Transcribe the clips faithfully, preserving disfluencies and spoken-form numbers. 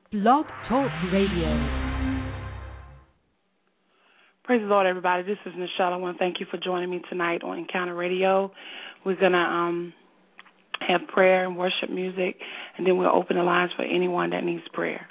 Blog Talk Radio. Praise the Lord, everybody. This is Nichelle. I want to thank you for joining me tonight on Encounter Radio. We're going to um, have prayer and worship music, and then we'll open the lines for anyone that needs prayer.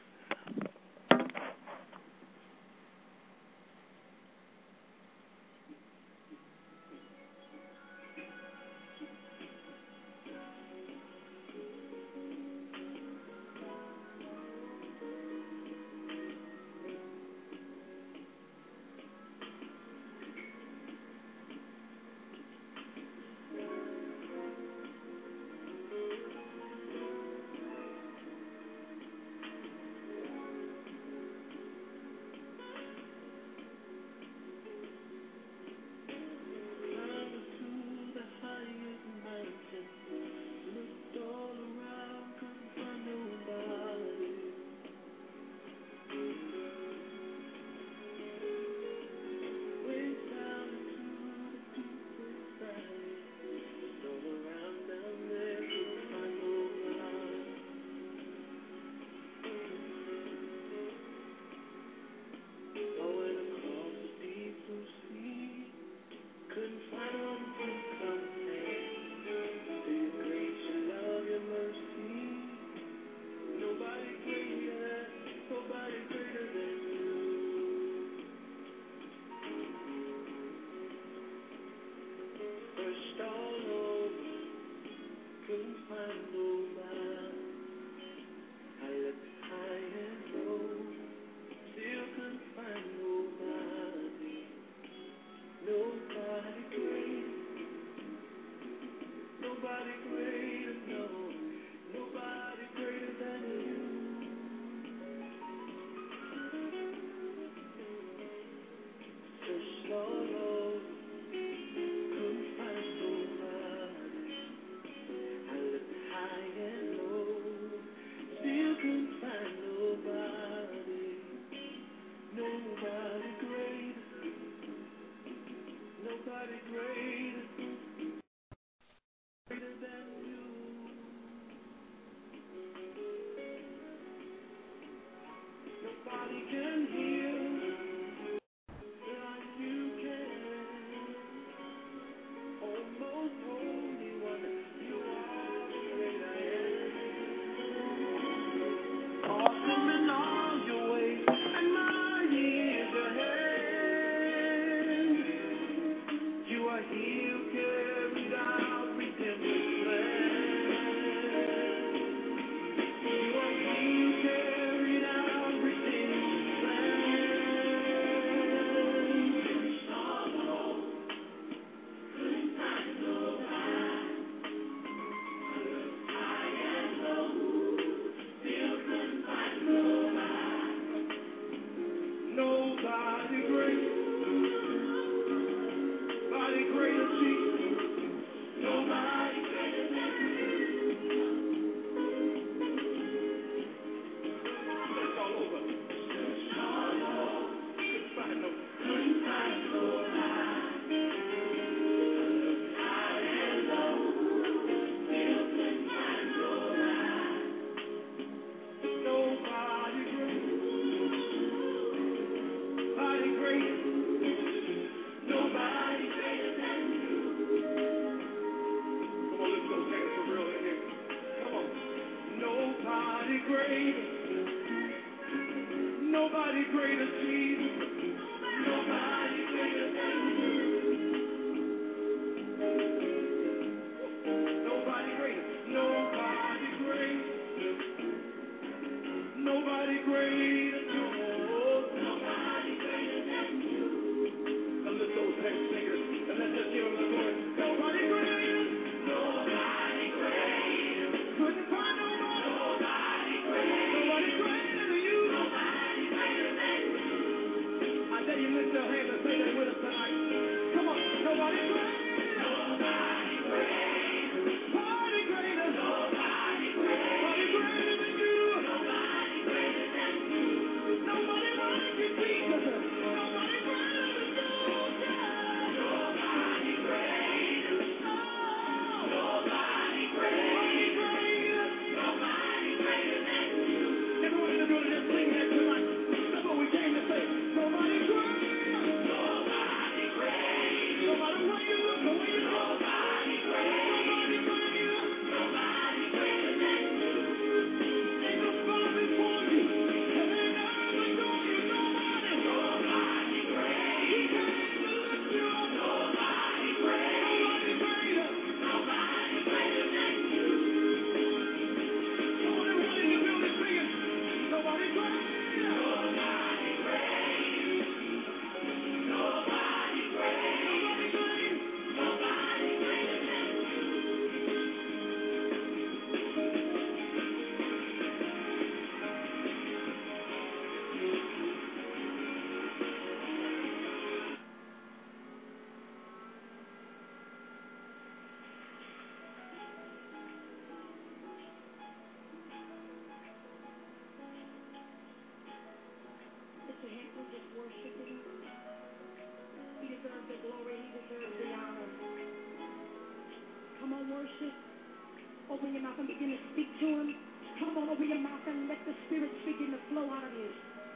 lift your hands and just worship him. He deserves the glory. He deserves the honor. Come on, worship. Open your mouth and begin to speak to him. Come on, open your mouth and let the Spirit begin to flow out of you.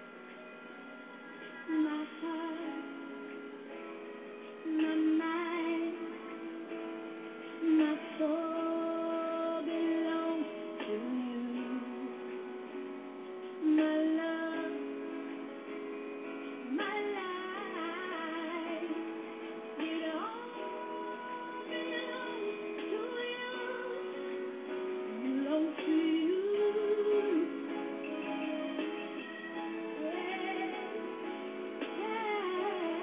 My heart, my mind, my soul belongs to you. My love, my life, it all belongs to you. Belongs to you. Yeah.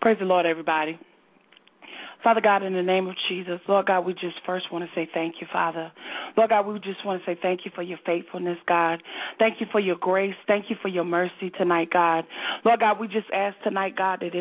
Praise the Lord, everybody. Father God, in the name of Jesus, Lord God, we just first want to say thank you, Father. Lord God, we just want to say thank you for your faithfulness, God. Thank you for your grace. Thank you for your mercy tonight, God. Lord God, we just ask tonight, God, that if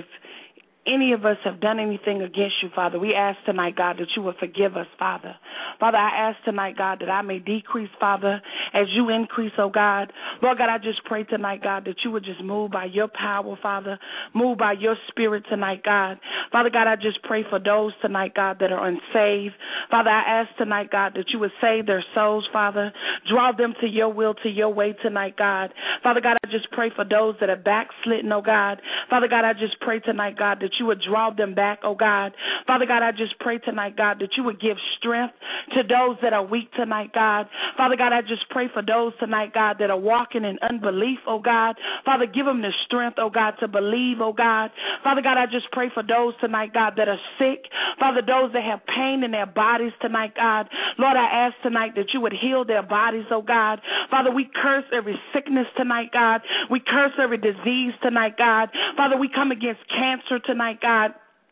any of us have done anything against you, Father, we ask tonight, God, that you would forgive us, Father. Father, I ask tonight, God, that I may decrease, Father, as you increase, oh God. Lord God, I just pray tonight, God, that you would just move by your power, Father, move by your spirit tonight, God. Father God, I just pray for those tonight, God, that are unsaved. Father, I ask tonight, God, that you would save their souls, Father. Draw them to your will, to your way tonight, God. Father God, I just pray for those that are backslidden, oh God. Father God, I just pray tonight, God, that you would draw them back, oh God. Father God, I just pray tonight, God, that you would give strength to those that are weak tonight, God. Father God, I just pray for those tonight, God, that are walking in unbelief, oh God. Father, give them the strength, oh God, to believe, oh God. Father God, I just pray for those tonight, God, that are sick. Father, those that have pain in their bodies tonight, God. Lord, I ask tonight that you would heal their bodies, oh God. Father, we curse every sickness tonight, God. We curse every disease tonight, God. Father, we come against cancer tonight, God.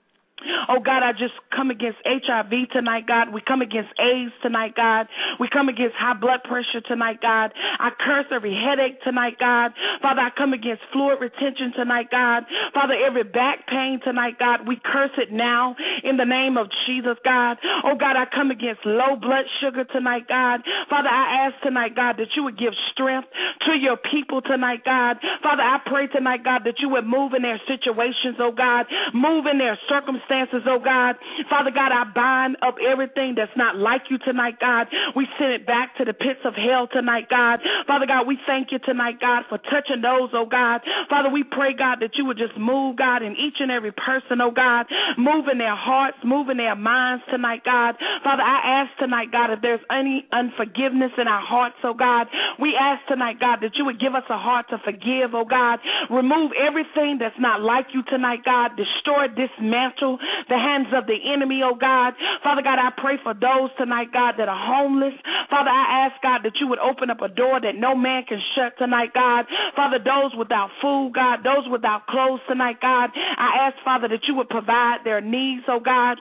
Oh, God, I just come against H I V tonight, God. We come against AIDS tonight, God. We come against high blood pressure tonight, God. I curse every headache tonight, God. Father, I come against fluid retention tonight, God. Father, every back pain tonight, God, we curse it now in the name of Jesus, God. Oh, God, I come against low blood sugar tonight, God. Father, I ask tonight, God, that you would give strength to your people tonight, God. Father, I pray tonight, God, that you would move in their situations, oh, God. Move in their circumstances. Oh God. Father God, I bind up everything that's not like you tonight, God. We send it back to the pits of hell tonight, God. Father God, we thank you tonight, God, for touching those, oh God. Father, we pray, God, that you would just move, God, in each and every person, oh God. Move in their hearts, move in their minds tonight, God. Father, I ask tonight, God, if there's any unforgiveness in our hearts, oh God. We ask tonight, God, that you would give us a heart to forgive, oh God. Remove everything that's not like you tonight, God. Destroy, dismantle the hands of the enemy, oh God. Father God, I pray for those tonight, God, that are homeless. Father, I ask, God, that you would open up a door that no man can shut tonight, God. Father, those without food, God, those without clothes tonight, God. I ask, Father, that you would provide their needs, oh God.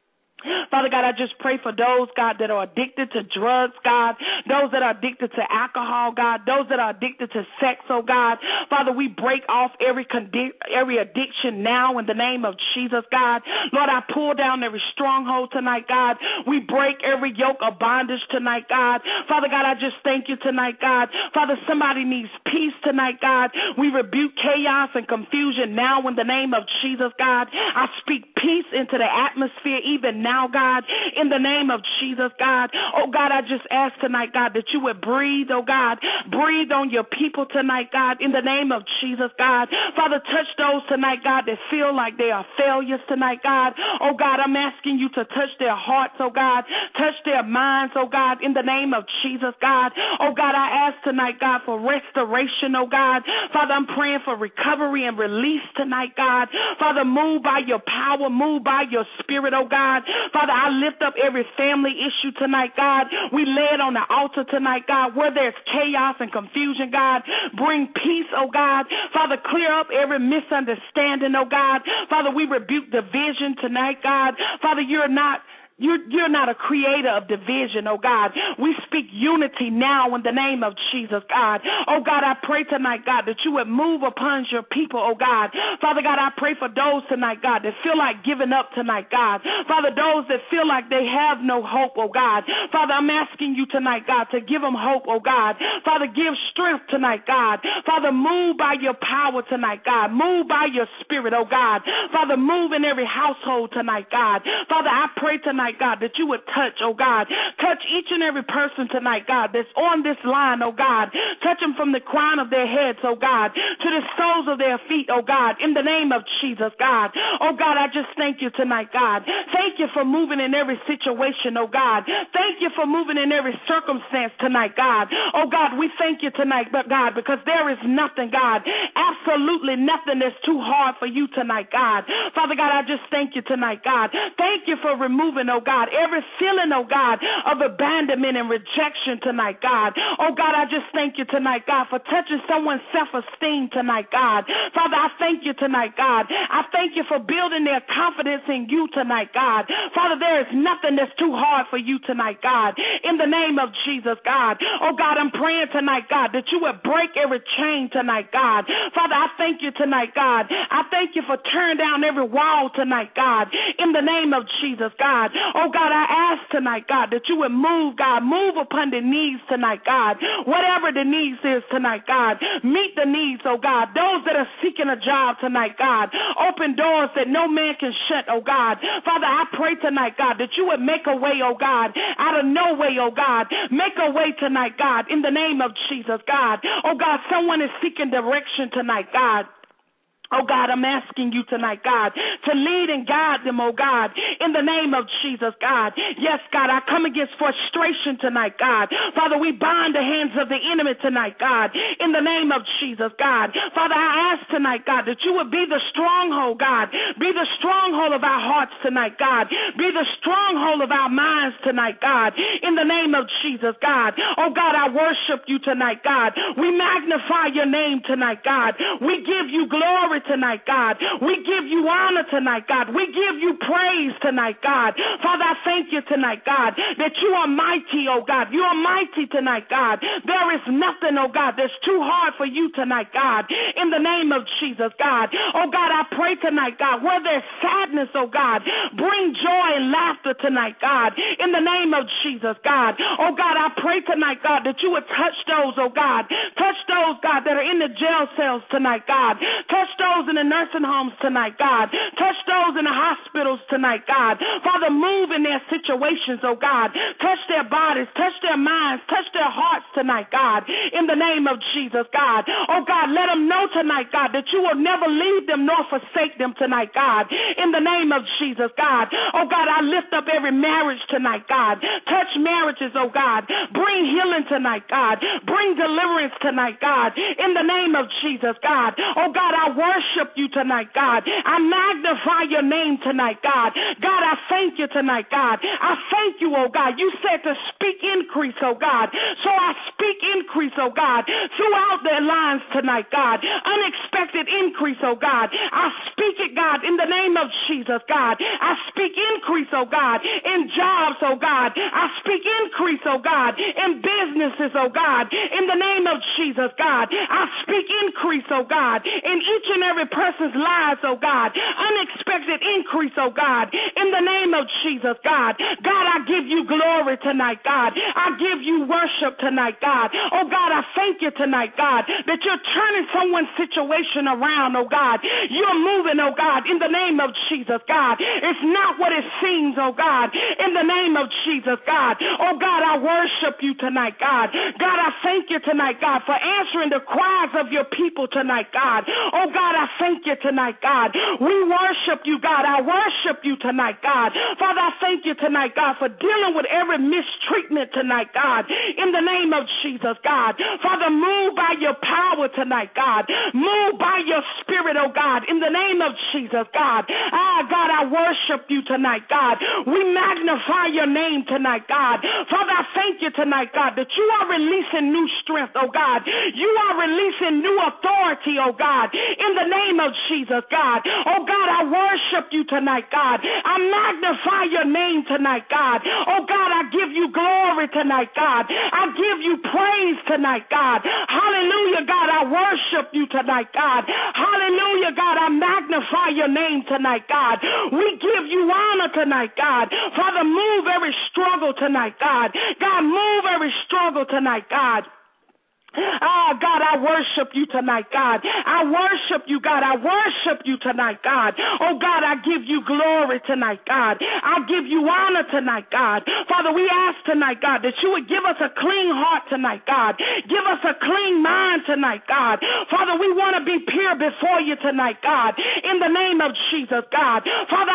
Father God, I just pray for those, God, that are addicted to drugs, God, those that are addicted to alcohol, God, those that are addicted to sex, oh God. Father, we break off every condi- every addiction now in the name of Jesus, God. Lord, I pull down every stronghold tonight, God. We break every yoke of bondage tonight, God. Father God, I just thank you tonight, God. Father, somebody needs peace tonight, God. We rebuke chaos and confusion now in the name of Jesus, God. I speak peace into the atmosphere even now. Now, God, in the name of Jesus, God. Oh, God, I just ask tonight, God, that you would breathe, oh, God. Breathe on your people tonight, God, in the name of Jesus, God. Father, touch those tonight, God, that feel like they are failures tonight, God. Oh, God, I'm asking you to touch their hearts, oh, God. Touch their minds, oh, God, in the name of Jesus, God. Oh, God, I ask tonight, God, for restoration, oh, God. Father, I'm praying for recovery and release tonight, God. Father, move by your power, move by your spirit, oh, God. Father, I lift up every family issue tonight, God. We lay it on the altar tonight, God, where there's chaos and confusion, God. Bring peace, oh God. Father, clear up every misunderstanding, oh God. Father, we rebuke division tonight, God. Father, you're not You're, you're not a creator of division, oh God. We speak unity now in the name of Jesus, God. Oh God, I pray tonight, God, that you would move upon your people, oh God. Father God, I pray for those tonight, God, that feel like giving up tonight, God. Father, those that feel like they have no hope, oh God. Father, I'm asking you tonight, God, to give them hope, oh God. Father, give strength tonight, God. Father, move by your power tonight, God. Move by your spirit, oh God. Father, move in every household tonight, God. Father, I pray tonight, God, that you would touch, oh God. Touch each and every person tonight, God, that's on this line, oh God. Touch them from the crown of their heads, oh God, to the soles of their feet, oh God, in the name of Jesus, God. Oh God, I just thank you tonight, God. Thank Thank you for moving in every situation, oh God. Thank you for moving in every circumstance tonight, God. Oh God, we thank you tonight, but God, because there is nothing, God, absolutely nothing that's too hard for you tonight, God. Father God, I just thank you tonight, God. Thank you for removing, oh God, every feeling, oh God, of abandonment and rejection tonight, God. Oh God, I just thank you tonight, God, for touching someone's self-esteem tonight, God. Father, I thank you tonight, God. I thank you for building their confidence in you tonight, God. Father, there is nothing that's too hard for you tonight, God. In the name of Jesus, God. Oh God, I'm praying tonight, God, that you would break every chain tonight, God. Father, I thank you tonight, God. I thank you for tearing down every wall tonight, God. In the name of Jesus, God. Oh God, I ask tonight, God, that you would move, God. Move upon the needs tonight, God. Whatever the needs is tonight, God. Meet the needs, oh God. Those that are seeking a job tonight, God. Open doors that no man can shut, oh God. Father, I pray tonight, God, that you would make a way, oh God, out of no way, oh God. Make a way tonight, God, in the name of Jesus, God. Oh God, someone is seeking direction tonight, God. Oh, God, I'm asking you tonight, God, to lead and guide them, oh, God, in the name of Jesus, God. Yes, God, I come against frustration tonight, God. Father, we bind the hands of the enemy tonight, God, in the name of Jesus, God. Father, I ask tonight, God, that you would be the stronghold, God. Be the stronghold of our hearts tonight, God. Be the stronghold of our minds tonight, God, in the name of Jesus, God. Oh, God, I worship you tonight, God. We magnify your name tonight, God. We give you glory tonight, God. We give you honor tonight, God. We give you praise tonight, God. Father, I thank you tonight, God, that you are mighty, oh God. You are mighty tonight, God. There is nothing, oh God, that's too hard for you tonight, God. In the name of Jesus, God. Oh God, I pray tonight, God, where there's sadness, oh God, bring joy and laughter tonight, God. In the name of Jesus, God. Oh God, I pray tonight, God, that you would touch those, oh God. Touch those, God, that are in the jail cells tonight, God. Touch those those in the nursing homes tonight, God. Touch those in the hospitals tonight, God. Father, move in their situations, oh God. Touch their bodies, touch their minds, touch their hearts tonight, God. In the name of Jesus, God. Oh God, let them know tonight, God, that you will never leave them nor forsake them tonight, God. In the name of Jesus, God. Oh God, I lift up every marriage tonight, God. Touch marriages, oh God. Bring healing tonight, God. Bring deliverance tonight, God. In the name of Jesus, God. Oh God, I worship worship you tonight, God. I magnify your name tonight, God. God, I thank you tonight, God. I thank you, oh God. You said to speak increase, oh God. So I speak increase, oh God, throughout their lives tonight, God. Unexpected increase, oh God. I speak it, God, in the name of Jesus, God. I speak increase, oh God, in jobs, oh God. I speak increase, oh God, in businesses, oh God. In the name of Jesus, God. I speak increase, oh God, in each and every person's lives, oh God. Unexpected increase, oh God. In the name of Jesus, God. God, I give you glory tonight, God. I give you worship tonight, God. Oh God, I thank you tonight, God, that you're turning someone's situation around, oh God. You're moving, oh God, in the name of Jesus, God. It's not what it seems, oh God. In the name of Jesus, God. Oh God, I worship you tonight, God. God, I thank you tonight, God, for answering the cries of your people tonight, God. Oh God, I thank you tonight, God. We worship you, God. I worship you tonight, God. Father, I thank you tonight, God, for dealing with every mistreatment tonight, God. In the name of Jesus, God. Father, move by your power tonight, God. Move by your spirit, oh God. In the name of Jesus, God. Ah, God, I worship you tonight, God. We magnify your name tonight, God. Father, I thank you tonight, God, that you are releasing new strength, oh God. You are releasing new authority, oh God. In the name of Jesus, God. Oh God, I worship you tonight, God. I magnify your name tonight, God. Oh God, I give you glory tonight, God. I give you praise tonight, God. Hallelujah, God. I worship you tonight, God. Hallelujah, God. I magnify your name tonight, God. We give you honor tonight, God. Father, move every struggle tonight, God. God, move every struggle tonight, God. Ah, God, I worship you tonight, God. I worship you, God. I worship you tonight, God. Oh, God, I give you glory tonight, God. I give you honor tonight, God. Father, we ask tonight, God, that you would give us a clean heart tonight, God. Give us a clean mind tonight, God. Father, we want to be pure before you tonight, God. In the name of Jesus, God. Father,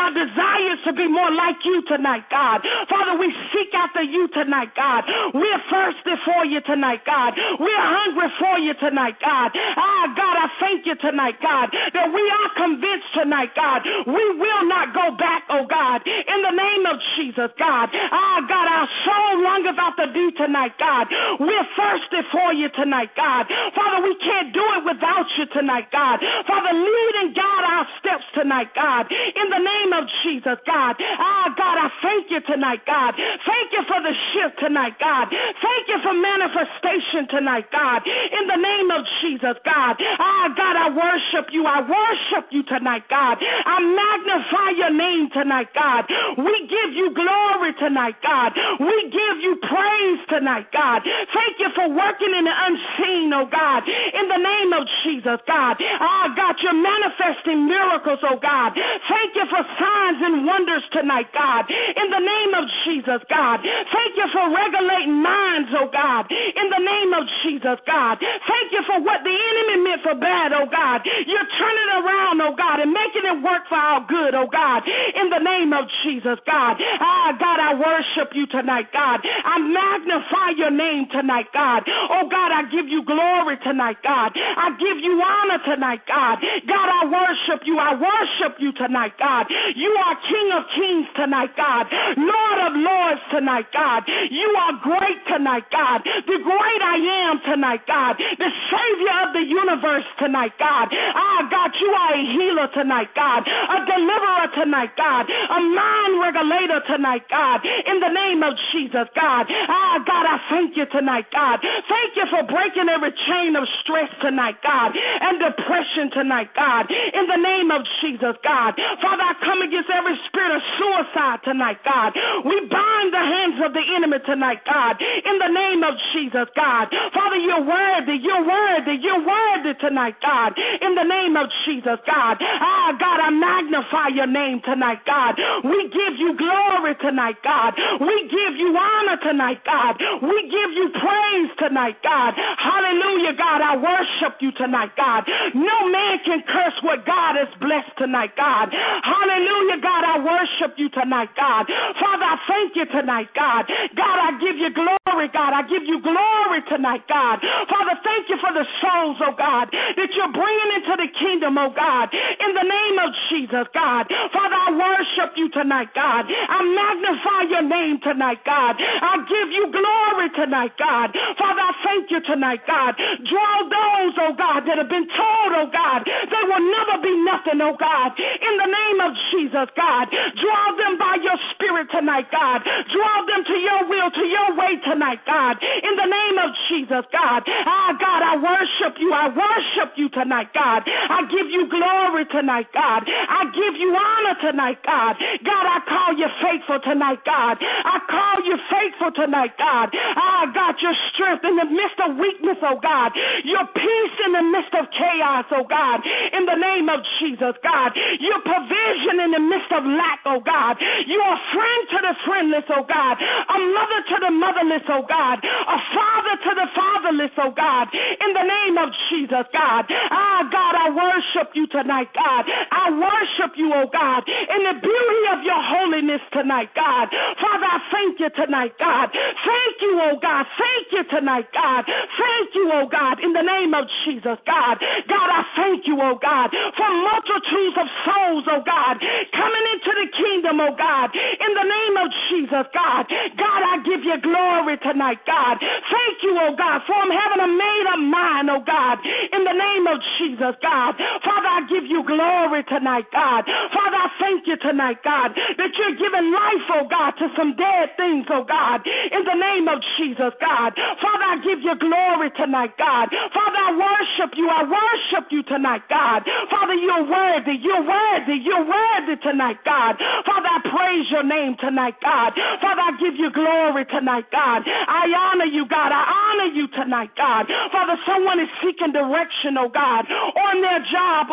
our desires to be more like you tonight, God. Father, we seek after you tonight, God. We're thirsty for you tonight, God. We're hungry for you tonight, God. Ah, God, I thank you tonight, God, that we are convinced tonight, God. We will not go back, oh God, in the name of Jesus, God. Ah, God, our soul longeth after thee tonight, God. We're thirsty for you tonight, God. Father, we can't do it without you tonight, God. Father, lead and guide our steps tonight, God, in the name of Jesus, God. Ah, God, I thank you tonight, God. Thank you for the shift tonight, God. Thank you for manifestation tonight, God, in the name of Jesus, God. Ah, God, I worship you. I worship you tonight, God. I magnify your name tonight, God. We give you glory tonight, God. We give you praise tonight, God. Thank you for working in the unseen, oh God, in the name of Jesus, God. Ah, God, you're manifesting miracles, oh God. Thank you for signs and wonders tonight, God, in the name of Jesus, God. Thank you for regulating minds, oh God, in the name of Jesus, God. Thank you for what the enemy meant for bad, oh God. You're turning it around, oh God, and making it work for our good, oh God, in the name of Jesus, God. Ah, God, I worship you tonight, God. I magnify your name tonight, God. Oh, God, I give you glory tonight, God. I give you honor tonight, God. God, I worship you. I worship you tonight, God. You are King of Kings tonight, God. Lord of Lords tonight, God. You are great tonight, God. The great I am tonight, God. The Savior of the universe tonight, God. Ah, God, you are a healer tonight, God. A deliverer tonight, God. A mind regulator tonight, God. In the name of Jesus, God. Ah, God, I thank you tonight, God. Thank you for breaking every chain of stress tonight, God, and depression tonight, God. In the name of Jesus, God. Father, I come against every spirit of suicide tonight, God. We bind the hands of the enemy tonight, God. In the name of Jesus, God. Father, you're worthy. You're worthy. You're worthy tonight, God. In the name of Jesus, God. Ah, God, I magnify your name tonight, God. We give you glory tonight, God. We give you honor tonight, God. We give you praise tonight, God. Hallelujah, God. I worship you tonight, God. No man can curse what God has blessed tonight, God. Hallelujah, God. I worship you tonight, God. Father, I thank you tonight, God. God, I give you glory, God. I give you glory tonight, God. Father, thank you for the souls, oh God, that you're bringing into the kingdom, oh God, in the name of Jesus, God. Father, I worship you tonight, God. I magnify your name tonight, God. I give you glory tonight, God. Father, I thank you tonight, God. Draw those, oh God, that have been told, oh God, they will never be nothing, oh God, in the name of Jesus, God. Draw them by your spirit tonight, God. Draw them to your will, to your way tonight, God, in the name of Jesus, God. Ah, God, I worship you. I worship you tonight, God. I give you glory tonight, God. I give you honor tonight, God. God, I call you faithful tonight, God. I call you faithful tonight, God. Ah, God, your strength in the midst of weakness, oh God. Your peace in the midst of chaos, oh God. In the name of Jesus, God. Your provision in the midst of lack, oh God. You are a friend to the friendless, oh God. A mother to the motherless, oh God. A father to the fatherless, oh God. In the name of Jesus, God. Ah, God, I worship you tonight, God. I worship you, oh God, in the beauty of your holiness tonight, God. Father, I thank you tonight, God. Thank you, oh God. Thank you tonight, God. Thank you, oh God, in the name of Jesus, God. God, I thank you, oh God, for multitudes of souls, oh God, coming into the kingdom, oh God, in the name of Jesus, God. God, I give you glory tonight, God. Thank you, oh God, for I'm having a made-up mind, oh God, in the name of Jesus, God. Father, I give you glory tonight, God. Father, I thank you tonight, God, that you're giving life, oh God, to some dead things, oh God, in the name of Jesus, God. Father, I give you glory tonight, God. Father, I worship you. I worship you tonight, God. Father, you're worthy. You're worthy. You're worthy tonight, God. Father, I praise your name tonight, God. Father, I give you glory tonight, God. I honor you, God. I honor you tonight, God. Father, someone is seeking direction, oh God, on their job, oh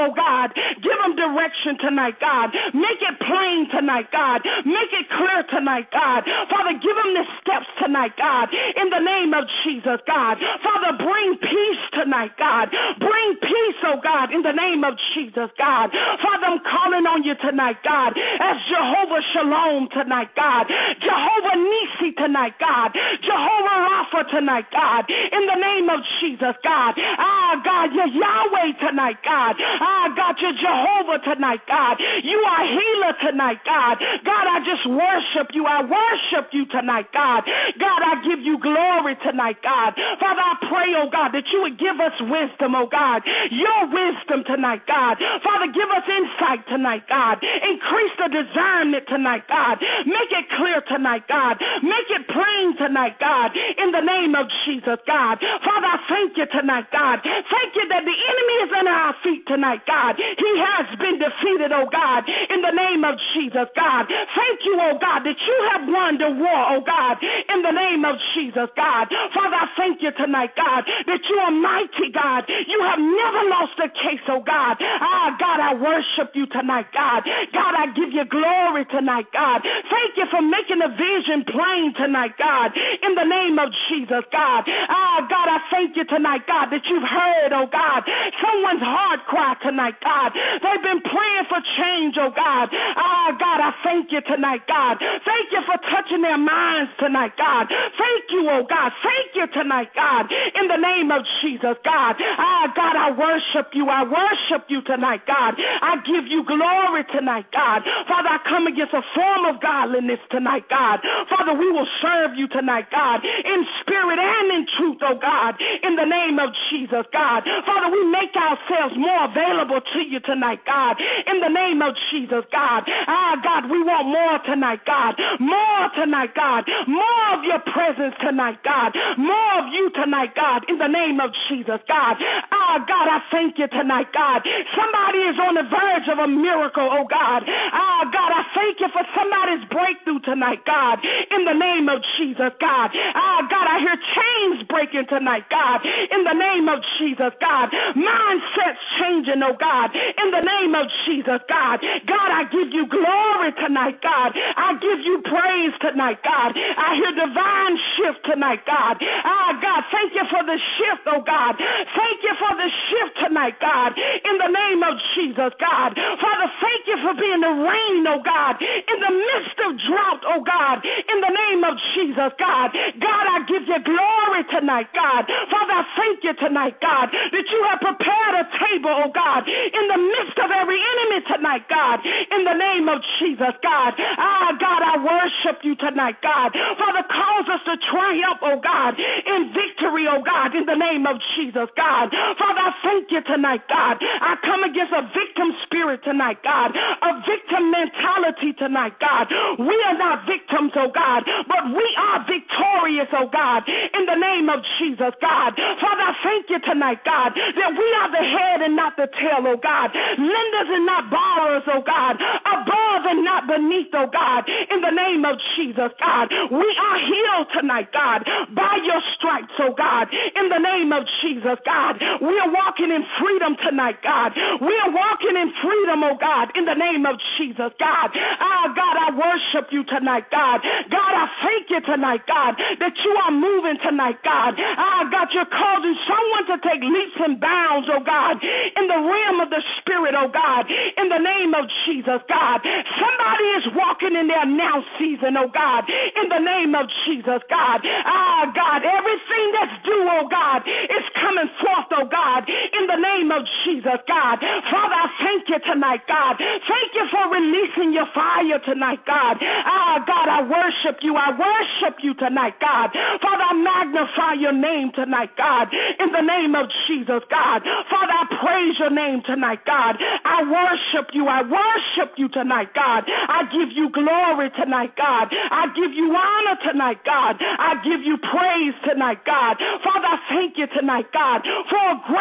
oh God. Give them direction tonight, God. Make it plain tonight, God. Make it clear tonight, God. Father, give them the steps tonight, God, in the name of Jesus, God. Father, bring peace tonight, God. Bring peace, oh God, in the name of Jesus, God. Father, I'm calling on you tonight, God, as Jehovah Shalom tonight, God. Jehovah Nisi tonight, God. Jehovah Rapha tonight, God. In the name of Jesus, God. Ah, God, you're Yahweh tonight, God. Ah, God, you're Jehovah tonight, God. You are healer tonight, God. God, I just worship you. I worship you tonight, God. God, I give you glory tonight, God. Father, I pray, oh God, that you would give us wisdom, oh God. Your wisdom tonight, God. Father, give us insight tonight, God. Increase the discernment tonight, God. Make it clear tonight, God. Make it plain tonight, God. In the name of Jesus, God. Father, I thank you tonight, God. Thank you that the enemy is under our feet tonight, God. He has been defeated, oh God, in the name of Jesus, God. Thank you, oh God, that you have won the war, oh God, in the name of Jesus, God. Father, I thank you tonight, God, that you are mighty, God. You have never lost a case, oh God. Ah, God, I worship you tonight, God. God, I give you glory tonight, God. Thank you for making the vision plain tonight, God, in the name of Jesus, God. Ah, God, I thank you tonight, God, that you've heard, oh God, someone's heart cry tonight, God. They've been praying for change, oh God. Ah, God, I thank you tonight, God. Thank you for touching their minds tonight, God. Thank you, oh God. Thank you tonight, God, in the name of Jesus, God. Ah, God, I worship you. I worship you tonight, God. I give you glory tonight, God. Father, I come against a form of godliness tonight, God. Father, we will serve you tonight, God, in spirit and in truth, oh God, in the name of Jesus, God. Father, we make ourselves more available to you tonight, God, in the name of Jesus, God. Ah, God, we want more tonight, God. More tonight, God. More of your presence tonight, God. More of you tonight, God, in the name of Jesus, God. Ah, God, I thank you tonight, God. Somebody is on the verge of a miracle, oh God. Ah, God, I thank you for somebody's breakthrough tonight, God, in the name of Jesus, God. Ah, God, I hear chains breaking tonight, God, in the name of Jesus, God. Mindsets changing, oh God, in the name of Jesus, God. God, I give you glory tonight, God. I give you praise tonight, God. I hear divine shift tonight, God. Ah, God, thank you for the shift, oh God. Thank you for the shift tonight, God, in the name of Jesus, God. Father, thank you for being the rain, oh God, in the midst of drought, oh God, in the name of Jesus, God. God, I give you glory tonight, God. Father, I thank you tonight, God, that you have prepared a table, oh God, in the midst of every enemy tonight, God, in the name of Jesus, God. Ah, God, I worship you tonight, God. Father, cause us to triumph, oh God, in victory, oh God, in the name of Jesus, God. Father, I thank you tonight, God. I come against a victim spirit tonight, God, a victim mentality tonight, God. We are not victims, oh God, but we are victorious, oh God, in the name of Jesus, God. Father, I thank you tonight, God, that we are the head and not the tail, oh God, lenders and not borrowers, oh God, above and not beneath, oh God, in the name of Jesus, God. We are healed tonight, God, by your stripes, oh God, in the name of Jesus, God. We are walking in freedom tonight, God. We are walking in freedom, oh God, in the name of Jesus, God. Ah, God, I worship you tonight, God. God, I thank you tonight, God, that you are moving tonight, God. Ah, God, you're causing someone to take leaps and bounds, oh God, in the realm of the spirit, oh God, in the name of Jesus, God. Somebody is walking in their now season, oh God, in the name of Jesus, God. Ah, God, everything that's due, oh God, is coming forth, oh God, in the name of Jesus, God. Father, I thank you tonight, God. Thank you for releasing your fire tonight, God. Ah, God, I worship you. I worship you tonight, God. Father, I magnify your name tonight, God, in the name of Jesus, God. Father, I praise your name tonight, God. I worship you. I worship you tonight, God. I give you glory tonight, God. I give you honor tonight, God. I give you praise tonight, God. Father, I thank you tonight, God, for a greater level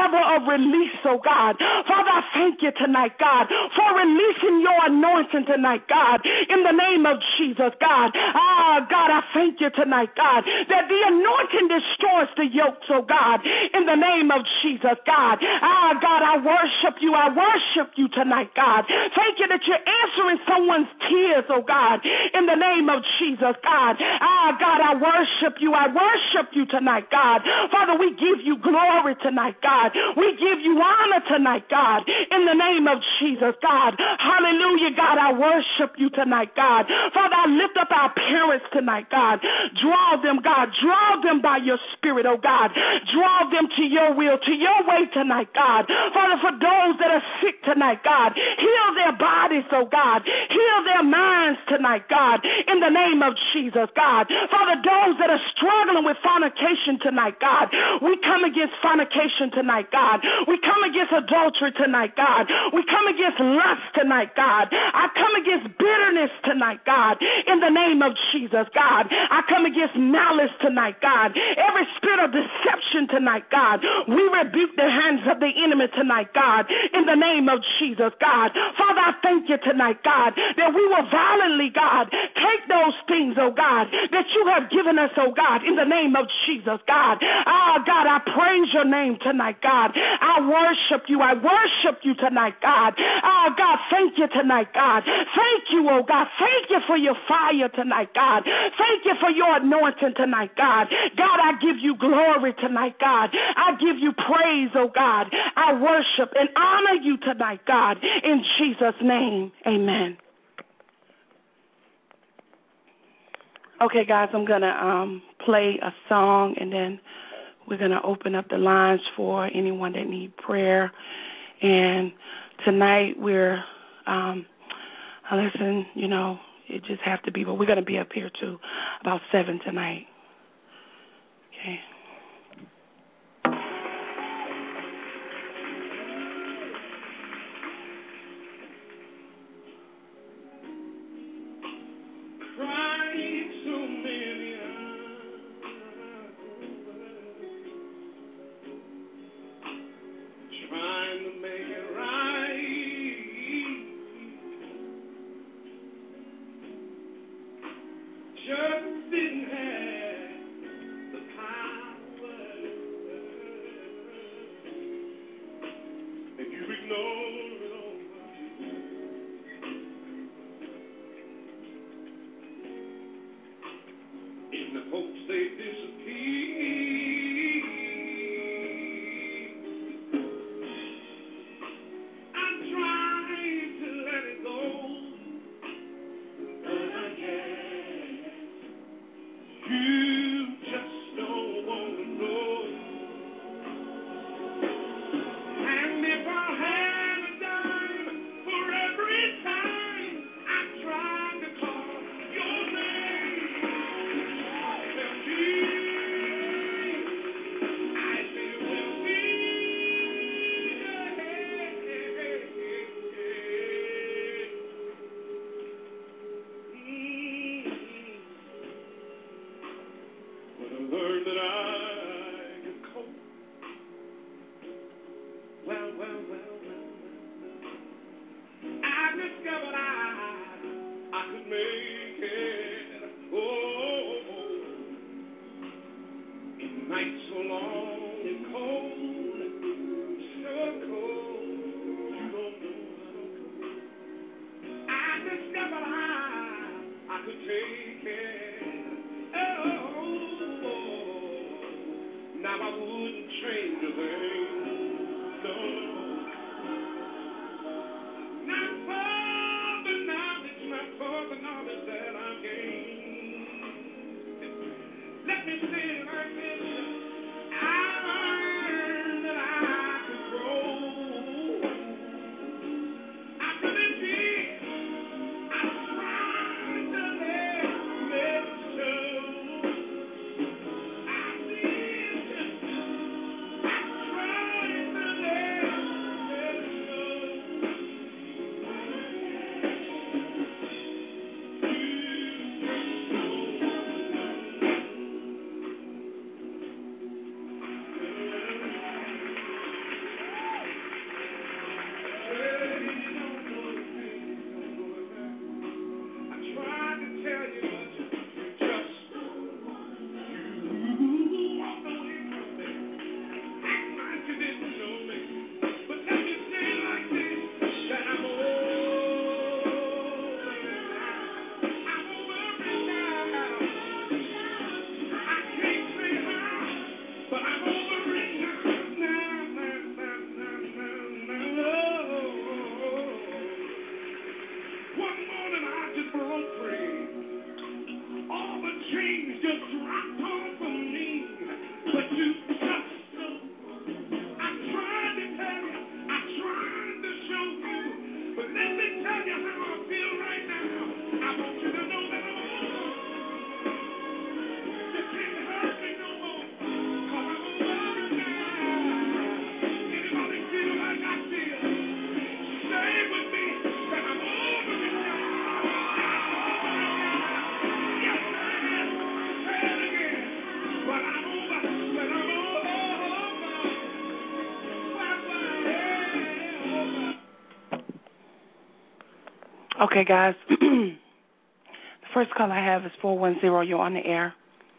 level of release, oh God. Father, I thank you tonight, God, for releasing your anointing tonight, God, in the name of Jesus, God. Ah, God, I thank you tonight, God, that the anointing destroys the yokes, oh God, in the name of Jesus, God. Ah, God, I worship you. I worship you tonight, God. Thank you that you're answering someone's tears, oh God, in the name of Jesus, God. Ah, God, I worship you. I worship you tonight, God. Father, we give you glory tonight, God. We give you honor tonight, God, in the name of Jesus, God. Hallelujah, God, I worship you tonight, God. Father, I lift up our parents tonight, God. Draw them, God. Draw them by your spirit, oh God. Draw them to your will, to your way tonight, God. Father, for those that are sick tonight, God, heal their bodies, oh God. Heal their minds tonight, God, in the name of Jesus, God. Father, those that are struggling with fornication tonight, God, we come against fornication tonight, God. We come against adultery tonight, God. We come against lust tonight, God. I come against bitterness tonight, God, in the name of Jesus, God. I come against malice tonight, God. Every spirit of deception tonight, God, we rebuke the hands of the enemy tonight, God, in the name of Jesus, God. Father, I thank you tonight, God, that we will violently, God, take those things, oh God, that you have given us, oh God, in the name of Jesus, God. Ah, God, I praise your name tonight, God. I worship you. I worship you tonight, God. Ah, God, thank you tonight, God. Thank you, oh God. Thank you for your fire tonight, God. Thank you for your anointing tonight, God. God, I give you glory tonight, God. I give you praise, oh God. I worship and honor you tonight, God. In Jesus' name, amen. Okay, guys, I'm going to um, play a song, and then we're going to open up the lines for anyone that needs prayer. And tonight we're, um, listen, you know, it just have to be, but we're going to be up here too about seven tonight. Okay. Okay, guys. The first call I have is four one zero. You're on the air.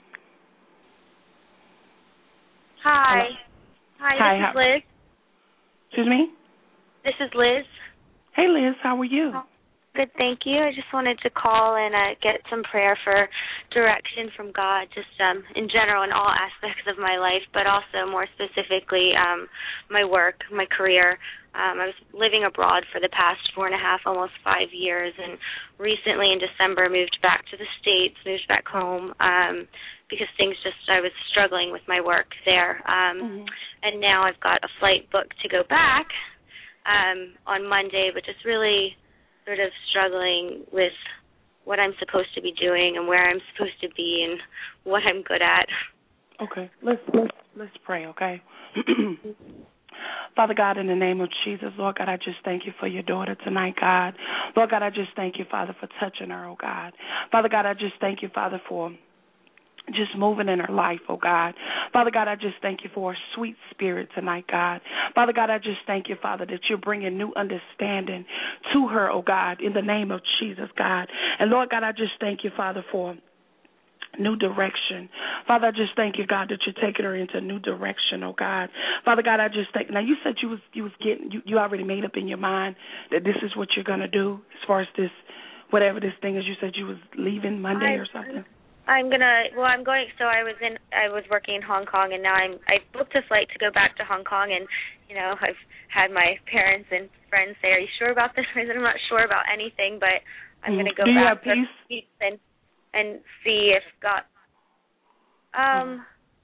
Hi. Hello? Hi, Hi, this is how- Liz. Excuse me? This is Liz. Hey, Liz. How are you? Oh, good, thank you. I just wanted to call and uh, get some prayer for direction from God, just um, in general in all aspects of my life, but also more specifically um, my work, my career. Um, I was living abroad for the past four and a half, almost five years, and recently in December moved back to the States, moved back home, um, because things just, I was struggling with my work there. Um, Mm-hmm. And now I've got a flight booked to go back um, on Monday, but just really sort of struggling with what I'm supposed to be doing and where I'm supposed to be and what I'm good at. Okay. Let's, let's, let's pray, okay? Father God, in the name of Jesus, Lord God, I just thank you for your daughter tonight, God. Lord God, I just thank you, Father, for touching her, oh God. Father God, I just thank you, Father, for just moving in her life, oh God. Father God, I just thank you for a sweet spirit tonight, God. Father God, I just thank you, Father, that you're bringing new understanding to her, oh God, in the name of Jesus, God. And Lord God, I just thank you, Father, for new direction. Father, I just thank you, God, that you're taking her into a new direction, oh God. Father God, I just thank. Now you said you was you was getting you, you already made up in your mind that this is what you're gonna do as far as this, whatever this thing is. You said you was leaving Monday I, or something. I'm gonna. Well, I'm going. So I was in. I was working in Hong Kong, and now I'm. I booked a flight to go back to Hong Kong, and you know, I've had my parents and friends say, "Are you sure about this?" I said, "I'm not sure about anything, but I'm mm-hmm. gonna go do you back have peace? and and see if God." Um,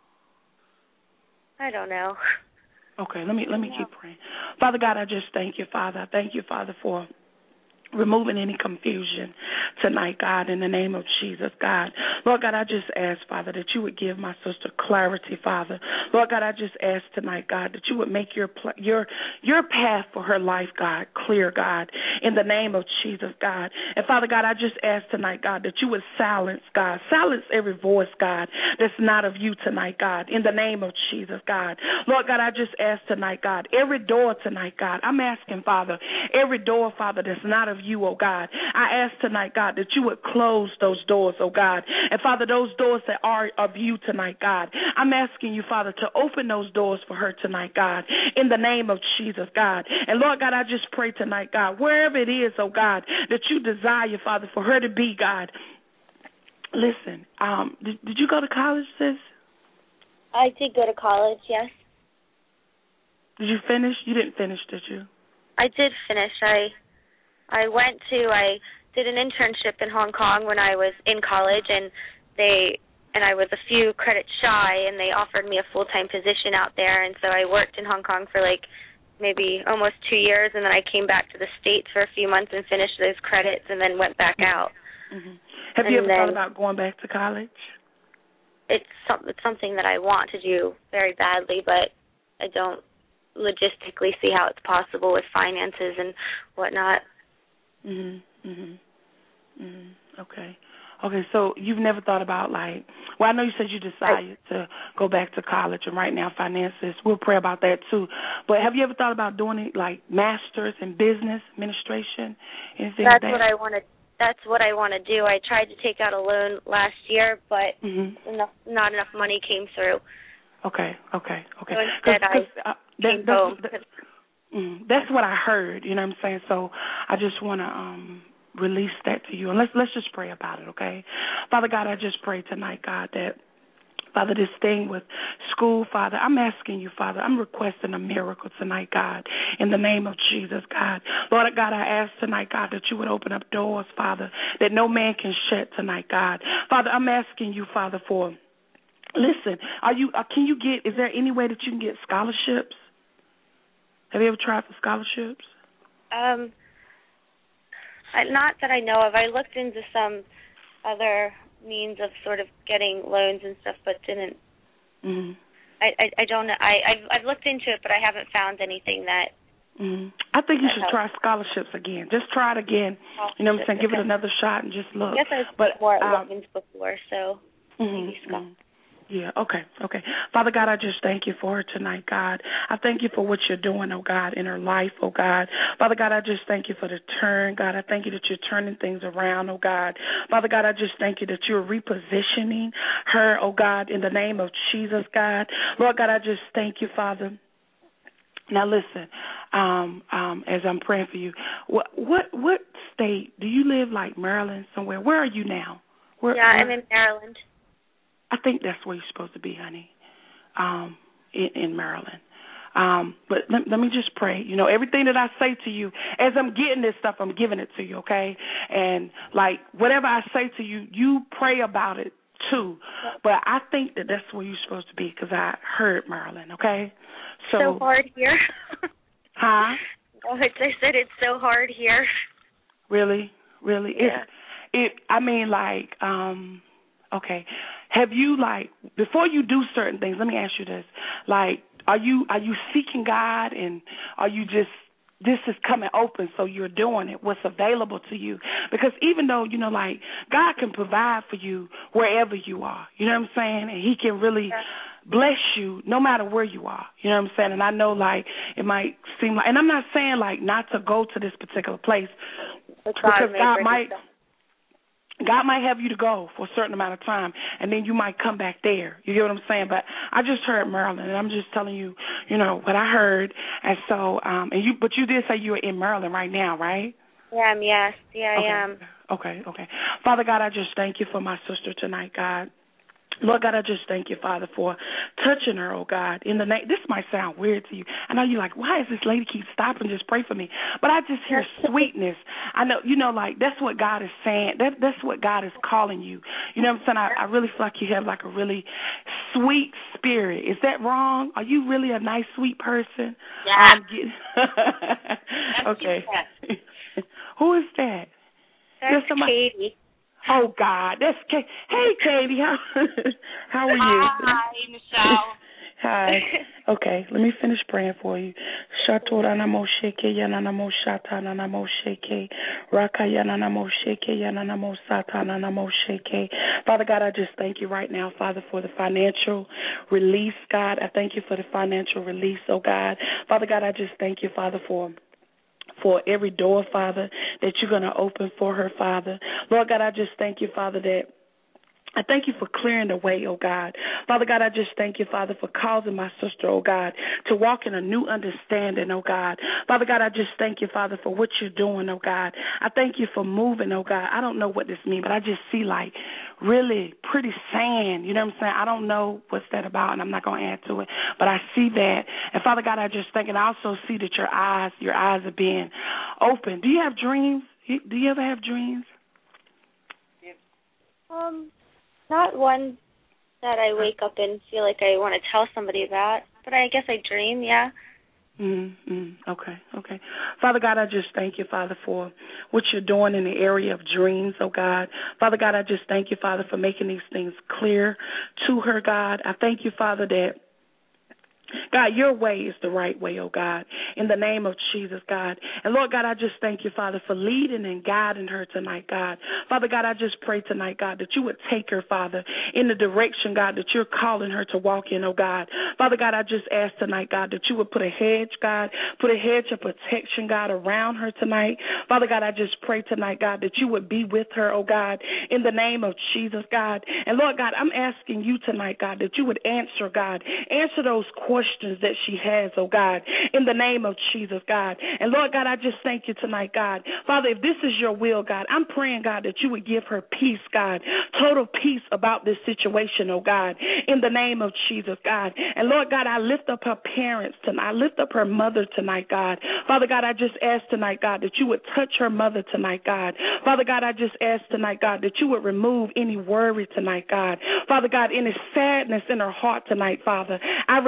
I don't know. Okay, let me let me keep praying. Father God, I just thank you, Father. I thank you, Father, for removing any confusion tonight, God, in the name of Jesus, God. Lord God, I just ask, Father, that you would give my sister clarity, Father. Lord God, I just ask tonight, God, that you would make your your your path for her life, God, clear, God, in the name of Jesus, God. And Father God, I just ask tonight, God, that you would silence, God, silence every voice, God, that's not of you tonight, God, in the name of Jesus, God. Lord God, I just ask tonight, God, every door tonight, God, I'm asking, Father, every door, Father, that's not of you, oh God. I ask tonight, God, that you would close those doors, oh God. And Father, those doors that are of you tonight, God, I'm asking you, Father, to open those doors for her tonight, God, in the name of Jesus, God. And Lord God, I just pray tonight, God, wherever it is, oh God, that you desire, Father, for her to be, God. Listen, um, did, did you go to college, sis? I did go to college, yes. Did you finish? You didn't finish, did you? I did finish. I I went to, I did an internship in Hong Kong when I was in college, and they, and I was a few credits shy, and they offered me a full-time position out there, and so I worked in Hong Kong for like maybe almost two years, and then I came back to the States for a few months and finished those credits, and then went back out. Mm-hmm. Have and you ever then, thought about going back to college? It's, some, it's something that I want to do very badly, but I don't logistically see how it's possible with finances and whatnot. Mhm. Mhm. Mhm. Okay. Okay. So you've never thought about like, well, I know you said you decided I, to go back to college, and right now finances. We'll pray about that too. But have you ever thought about doing it like masters in business administration, anything that's like that? what I want to. That's what I want to do. I tried to take out a loan last year, but mm-hmm. enough, not enough money came through. Okay. Okay. Okay. So instead, Cause, cause, I uh, that, came that's, home. That, mm, that's what I heard. You know what I'm saying? So I just want to um. release that to you. And let's let's just pray about it, okay? Father God, I just pray tonight, God, that, Father, this thing with school, Father, I'm asking you, Father, I'm requesting a miracle tonight, God, in the name of Jesus, God. Lord God, I ask tonight, God, that you would open up doors, Father, that no man can shut tonight, God. Father, I'm asking you, Father, for, listen, are you? Uh, can you get, is there any way that you can get scholarships? Have you ever tried for scholarships? Um. Not that I know of. I looked into some other means of sort of getting loans and stuff, but didn't. Mm-hmm. I, I I don't know. I I've, I've looked into it, but I haven't found anything that. Mm-hmm. I think you should helps. try scholarships again. Just try it again. Oh, you know what I'm saying? okay. Give it another shot and just look. I guess I've but more um, loans before, so mm-hmm, maybe scholarships. Yeah, okay, okay. Father God, I just thank you for her tonight, God. I thank you for what you're doing, oh God, in her life, oh God. Father God, I just thank you for the turn, God. I thank you that you're turning things around, oh God. Father God, I just thank you that you're repositioning her, oh God, in the name of Jesus, God. Lord God, I just thank you, Father. Now listen, um, um, as I'm praying for you, what what what state do you live? Like Maryland, somewhere? Where are you now? Where, yeah, where? I'm in Maryland. I think that's where you're supposed to be, honey, um, in, in Maryland. Um, but let, let me just pray. You know, everything that I say to you, as I'm getting this stuff, I'm giving it to you, okay? And, like, whatever I say to you, you pray about it, too. But I think that that's where you're supposed to be because I heard Maryland, okay? So, so hard here. Huh? Oh, it's, I said it's so hard here. Really? Really? Yeah. It, it, I mean, like, um... okay. Have you, like, before you do certain things, let me ask you this. Like, are you are you seeking God, and are you just, this is coming open, so you're doing it, what's available to you? Because even though, you know, like, God can provide for you wherever you are, you know what I'm saying? And he can really bless you no matter where you are, you know what I'm saying? And I know, like, it might seem like, and I'm not saying, like, not to go to this particular place, But because God, God might... God might have you to go for a certain amount of time, and then you might come back there. You get what I'm saying? But I just heard Maryland, and I'm just telling you, you know, what I heard. And so, um, and you, but you did say you were in Maryland right now, right? Yeah, um, yes. Yeah, okay. I am. Okay, okay. Father God, I just thank you for my sister tonight, God. Lord God, I just thank you, Father, for touching her, oh God. In the name, this might sound weird to you. I know you're like, why is this lady keep stopping? Just pray for me. But I just hear sweetness. I know, you know, like that's what God is saying. That that's what God is calling you. You know what I'm saying? I, I really feel like you have like a really sweet spirit. Is that wrong? Are you really a nice, sweet person? Yeah. Um, get, okay. Who is that? That's Katie. Oh, God. That's Katie. Hey, Katie. How, how are you? Hi, Michelle. Hi. Okay, let me finish praying for you. Shatoranamo sheke yananamo shatananamo sheke. Raka yananamo sheke yananamo satananamo sheke. Father God, I just thank you right now, Father, for the financial release, God. I thank you for the financial release, oh, God. Father God, I just thank you, Father, for for every door, Father, that you're going to open for her, Father. Lord God, I just thank you, Father, that I thank you for clearing the way, oh God. Father God, I just thank you, Father, for causing my sister, oh God, to walk in a new understanding, oh God. Father God, I just thank you, Father, for what you're doing, oh God. I thank you for moving, oh God. I don't know what this means, but I just see like really pretty sand, you know what I'm saying? I don't know what's that about, and I'm not going to add to it, but I see that. And Father God, I just think, and I also see that your eyes, your eyes are being open. Do you have dreams? Do you ever have dreams? Um... Not one that I wake up and feel like I want to tell somebody about, but I guess I dream, yeah. Mm-hmm. Okay, okay. Father God, I just thank you, Father, for what you're doing in the area of dreams, oh God. Father God, I just thank you, Father, for making these things clear to her, God. I thank you, Father, that God, your way is the right way, oh God, in the name of Jesus, God. And Lord God, I just thank you, Father, for leading and guiding her tonight, God. Father God, I just pray tonight, God, that you would take her, Father, in the direction, God, that you're calling her to walk in, oh God. Father God, I just ask tonight, God, that you would put a hedge, God, put a hedge of protection, God, around her tonight. Father God, I just pray tonight, God, that you would be with her, oh God, in the name of Jesus, God. And Lord God, I'm asking you tonight, God, that you would answer, God, answer those questions that she has, oh God, in the name of Jesus, God. And Lord God, I just thank you tonight, God. Father, if this is your will, God, I'm praying, God, that you would give her peace, God, total peace about this situation, oh God, in the name of Jesus, God. And Lord God, I lift up her parents tonight. I lift up her mother tonight, God. Father God, I just ask tonight, God, that you would touch her mother tonight, God. Father God, I just ask tonight, God, that you would remove any worry tonight, God. Father God, any sadness in her heart tonight, Father, I rebuke it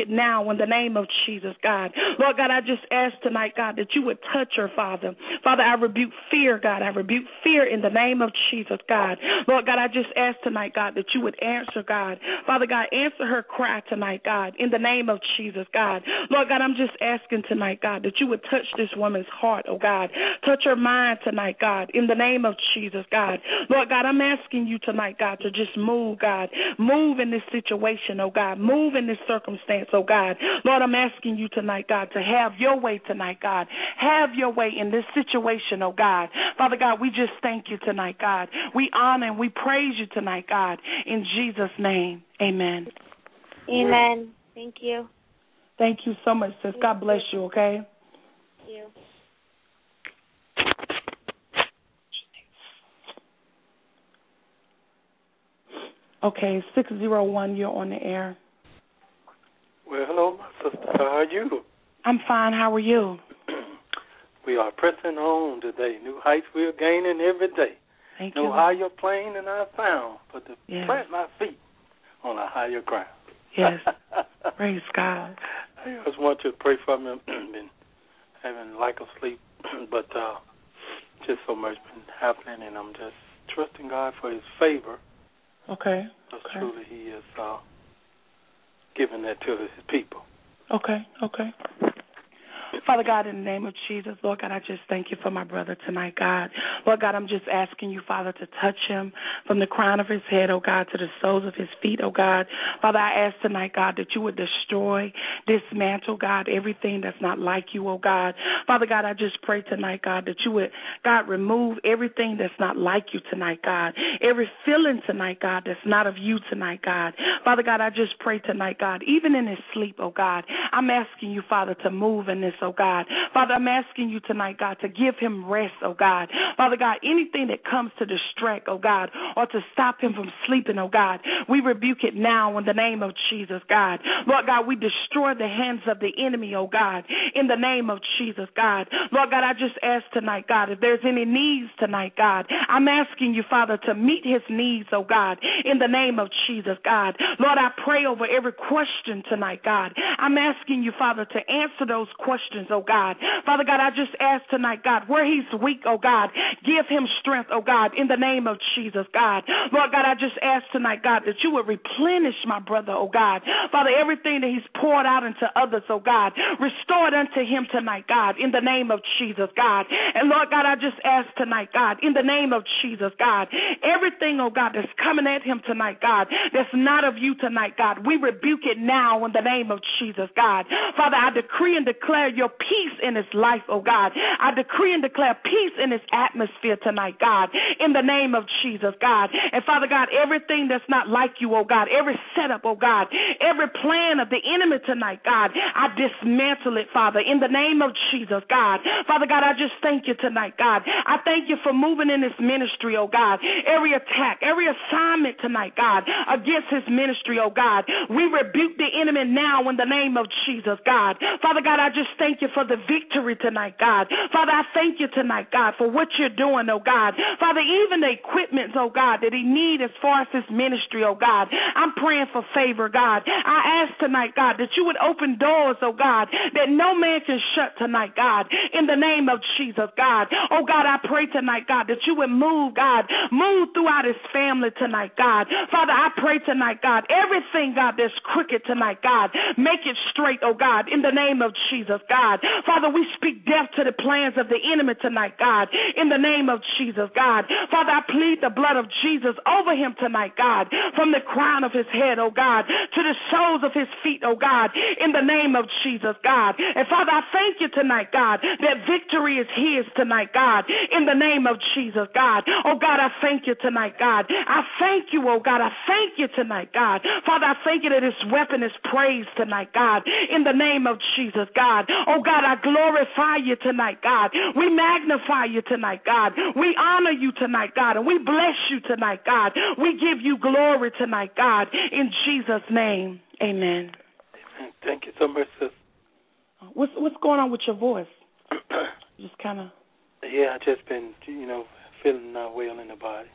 it now in the name of Jesus, God. Lord God, I just ask tonight, God, that you would touch her, Father. Father, I rebuke fear, God. I rebuke fear in the name of Jesus, God. Lord God, I just ask tonight, God, that you would answer, God. Father God, answer her cry tonight, God, in the name of Jesus, God. Lord God, I'm just asking tonight, God, that you would touch this woman's heart, oh God. Touch her mind tonight, God, in the name of Jesus, God. Lord God, I'm asking you tonight, God, to just move, God. Move in this situation, oh God. Move in this circumstance, oh God. Lord, I'm asking you tonight, God, to have your way tonight, God. Have your way in this situation, oh God. Father God, we just thank you tonight, God. We honor and we praise you tonight, God. In Jesus' name, amen. Amen. Thank you. Thank you so much, sis. God bless you, okay? Thank you. Okay, six zero one, you're on the air. Well, hello, my sister. How are you? I'm fine. How are you? We are pressing on today. New heights we are gaining every day. Thank no you. No higher plane than I found, but to yes. plant my feet on a higher ground. Yes. Praise God. I just want you to pray for me. I've been having lack of sleep, but uh, just so much been happening, and I'm just trusting God for his favor. Okay. Because okay. truly he is uh, giving that to his people. Okay, okay. Father God, in the name of Jesus, Lord God, I just thank you for my brother tonight, God. Lord God, I'm just asking you, Father, to touch him from the crown of his head, oh God, to the soles of his feet, oh God. Father, I ask tonight, God, that you would destroy, dismantle, God, everything that's not like you, oh God. Father God, I just pray tonight, God, that you would, God, remove everything that's not like you tonight, God. Every feeling tonight, God, that's not of you tonight, God. Father God, I just pray tonight, God, even in his sleep, oh God, I'm asking you, Father, to move in this, oh God. Father, I'm asking you tonight, God, to give him rest, oh God. Father God, anything that comes to distract, oh God, or to stop him from sleeping, oh God, we rebuke it now in the name of Jesus, God. Lord God, we destroy the hands of the enemy, oh God, in the name of Jesus, God. Lord God, I just ask tonight, God, if there's any needs tonight, God, I'm asking you, Father, to meet his needs, oh God, in the name of Jesus, God. Lord, I pray over every question tonight, God. I'm asking you, Father, to answer those questions, oh God. Father God, I just ask tonight, God, where he's weak, oh God, give him strength, oh God, in the name of Jesus, God. Lord God, I just ask tonight, God, that you would replenish my brother, oh God. Father, everything that he's poured out into others, oh God, restore it unto him tonight, God, in the name of Jesus, God. And Lord God, I just ask tonight, God, in the name of Jesus, God, everything, oh God, that's coming at him tonight, God, that's not of you tonight, God, we rebuke it now in the name of Jesus, God. Father, I decree and declare your peace in his life, oh God. I decree and declare peace in his atmosphere tonight, God, in the name of Jesus, God. And Father God, everything that's not like you, oh God, every setup, oh God, every plan of the enemy tonight, God, I dismantle it, Father, in the name of Jesus, God. Father God, I just thank you tonight, God. I thank you for moving in this ministry, oh God. Every attack, every assignment tonight, God, against his ministry, oh God, we rebuke the enemy now in the name of Jesus, God. Father God, I just thank you for the victory tonight, God. Father, I thank you tonight, God, for what you're doing, oh God. Father, even the equipment, oh God, that he needs as far as his ministry, oh God, I'm praying for favor, God. I ask tonight, God, that you would open doors, oh God, that no man can shut tonight, God, in the name of Jesus, God. Oh God, I pray tonight, God, that you would move, God, move throughout his family tonight, God. Father, I pray tonight, God, everything, God, that's crooked tonight, God, make it straight, oh God, in the name of Jesus, God. Father, we speak death to the plans of the enemy tonight, God, in the name of Jesus, God. Father, I plead the blood of Jesus over him tonight, God, from the crown of his head, oh God, to the soles of his feet, oh God, in the name of Jesus, God. And Father, I thank you tonight, God, that victory is his tonight, God, in the name of Jesus, God. Oh God, I thank you tonight, God. I thank you, oh God. I thank you tonight, God. Father, I thank you that his weapon is praise tonight, God, in the name of Jesus, God. Oh God, I glorify you tonight, God. We magnify you tonight, God. We honor you tonight, God, and we bless you tonight, God. We give you glory tonight, God, in Jesus' name. Amen. Amen. Thank you so much, sis. What's what's going on with your voice? Just kind of. Yeah, I just been, you know, feeling not well in the body.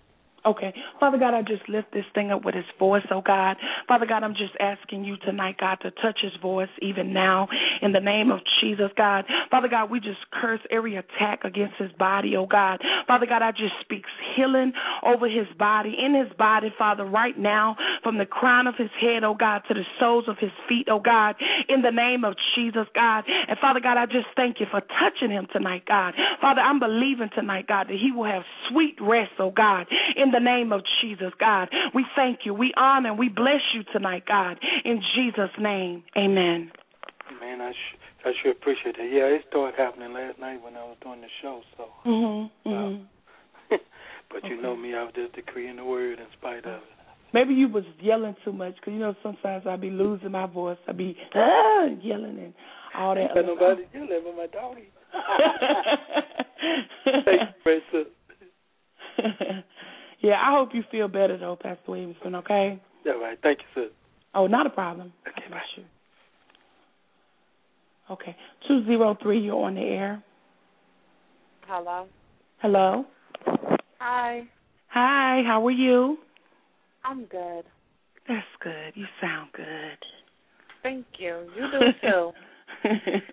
Okay. Father God, I just lift this thing up with his voice, oh God. Father God, I'm just asking you tonight, God, to touch his voice even now in the name of Jesus, God. Father God, we just curse every attack against his body, oh God. Father God, I just speak healing over his body, in his body, Father, right now, from the crown of his head, oh God, to the soles of his feet, oh God, in the name of Jesus, God. And Father God, I just thank you for touching him tonight, God. Father, I'm believing tonight, God, that he will have sweet rest, oh God, in the name of Jesus, God. We thank you. We honor and we bless you tonight, God. In Jesus' name, amen. Man, I, sh- I sure appreciate it. Yeah, it started happening last night when I was doing the show. So, mm-hmm, mm-hmm. Uh, but you okay. know me, I was just decreeing the word in spite of it. Maybe you was yelling too much, because, you know, sometimes I be losing my voice. I be ah, yelling and all that. Ain't nobody yelling but my doggy. Thank you, Yeah, I hope you feel better, though, Pastor Williamson, okay? All right. Thank you, sir. Oh, not a problem. Okay, bye. You. Okay. two zero three, you're on the air. Hello. Hello. Hi. Hi, how are you? I'm good. That's good. You sound good. Thank you. You do, too.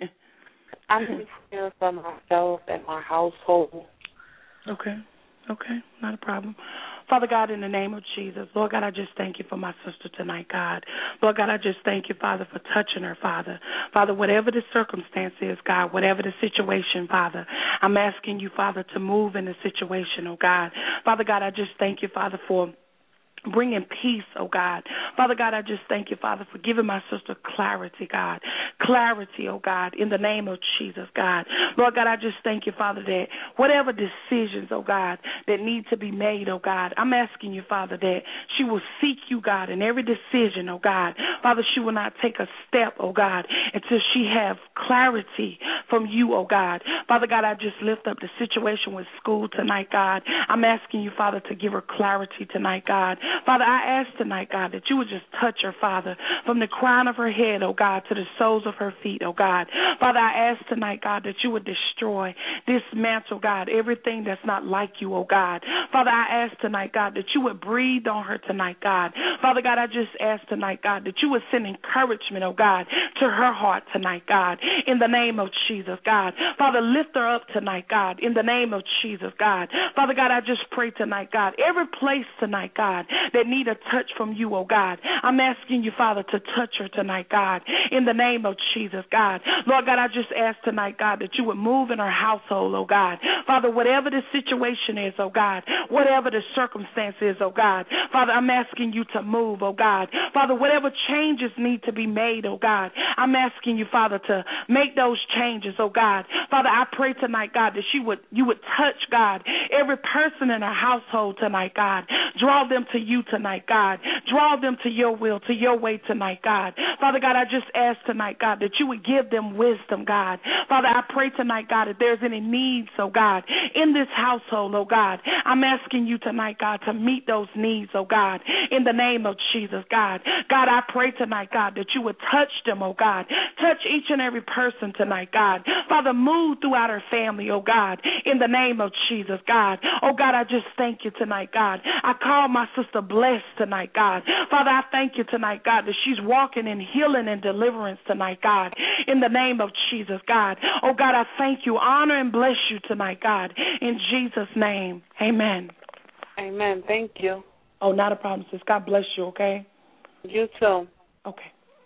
I'm here for myself and my household. Okay. Okay, not a problem. Father God, in the name of Jesus, Lord God, I just thank you for my sister tonight, God. Lord God, I just thank you, Father, for touching her, Father. Father, whatever the circumstance is, God, whatever the situation, Father, I'm asking you, Father, to move in the situation, oh God. Father God, I just thank you, Father, for bringing peace, oh God. Father God, I just thank you, Father, for giving my sister clarity, God. Clarity, oh God, in the name of Jesus, God. Lord God, I just thank you, Father, that whatever decisions, oh God, that need to be made, oh God, I'm asking you, Father, that she will seek you, God, in every decision, oh God. Father, she will not take a step, oh God, until she have clarity from you, oh God. Father God, I just lift up the situation with school tonight, God. I'm asking you, Father, to give her clarity tonight, God. Father, I ask tonight, God, that you would just touch her, Father, from the crown of her head, oh God, to the soles of her feet, oh God. Father, I ask tonight, God, that you would destroy, dismantle, God, everything that's not like you, oh God. Father, I ask tonight, God, that you would breathe on her tonight, God. Father God, I just ask tonight, God, that you would send encouragement, oh God, to her heart tonight, God, in the name of Jesus, God. Father, lift her up tonight, God, in the name of Jesus, God. Father God, I just pray tonight, God, every place tonight, God, that need a touch from you, oh God. I'm asking you, Father, to touch her tonight, God, in the name of Jesus, God. Lord God, I just ask tonight, God, that you would move in her household, oh God. Father, whatever the situation is, oh God, whatever the circumstance is, oh God, Father, I'm asking you to move, oh God. Father, whatever changes need to be made, oh God, I'm asking you, Father, to make those changes, oh God. Father, I pray tonight, God, that she would, you would touch, God, every person in her household tonight, God. Draw them to you tonight, God. Draw them to your will, to your way tonight, God. Father God, I just ask tonight, God, that you would give them wisdom, God. Father, I pray tonight, God, if there's any needs, oh God, in this household, oh God, I'm asking you tonight, God, to meet those needs, oh God, in the name of Jesus, God. God, I pray tonight, God, that you would touch them, oh God. Touch each and every person tonight, God. Father, move throughout her family, oh God, in the name of Jesus, God. Oh God, I just thank you tonight, God. I call my sister blessed tonight, God. Father, I thank you tonight, God, that she's walking in healing and deliverance tonight, God, in the name of Jesus, God. Oh, God, I thank you, honor and bless you tonight, God, in Jesus' name. Amen. Amen. Thank you. Oh, not a problem, sis. God bless you, okay? You too. Okay.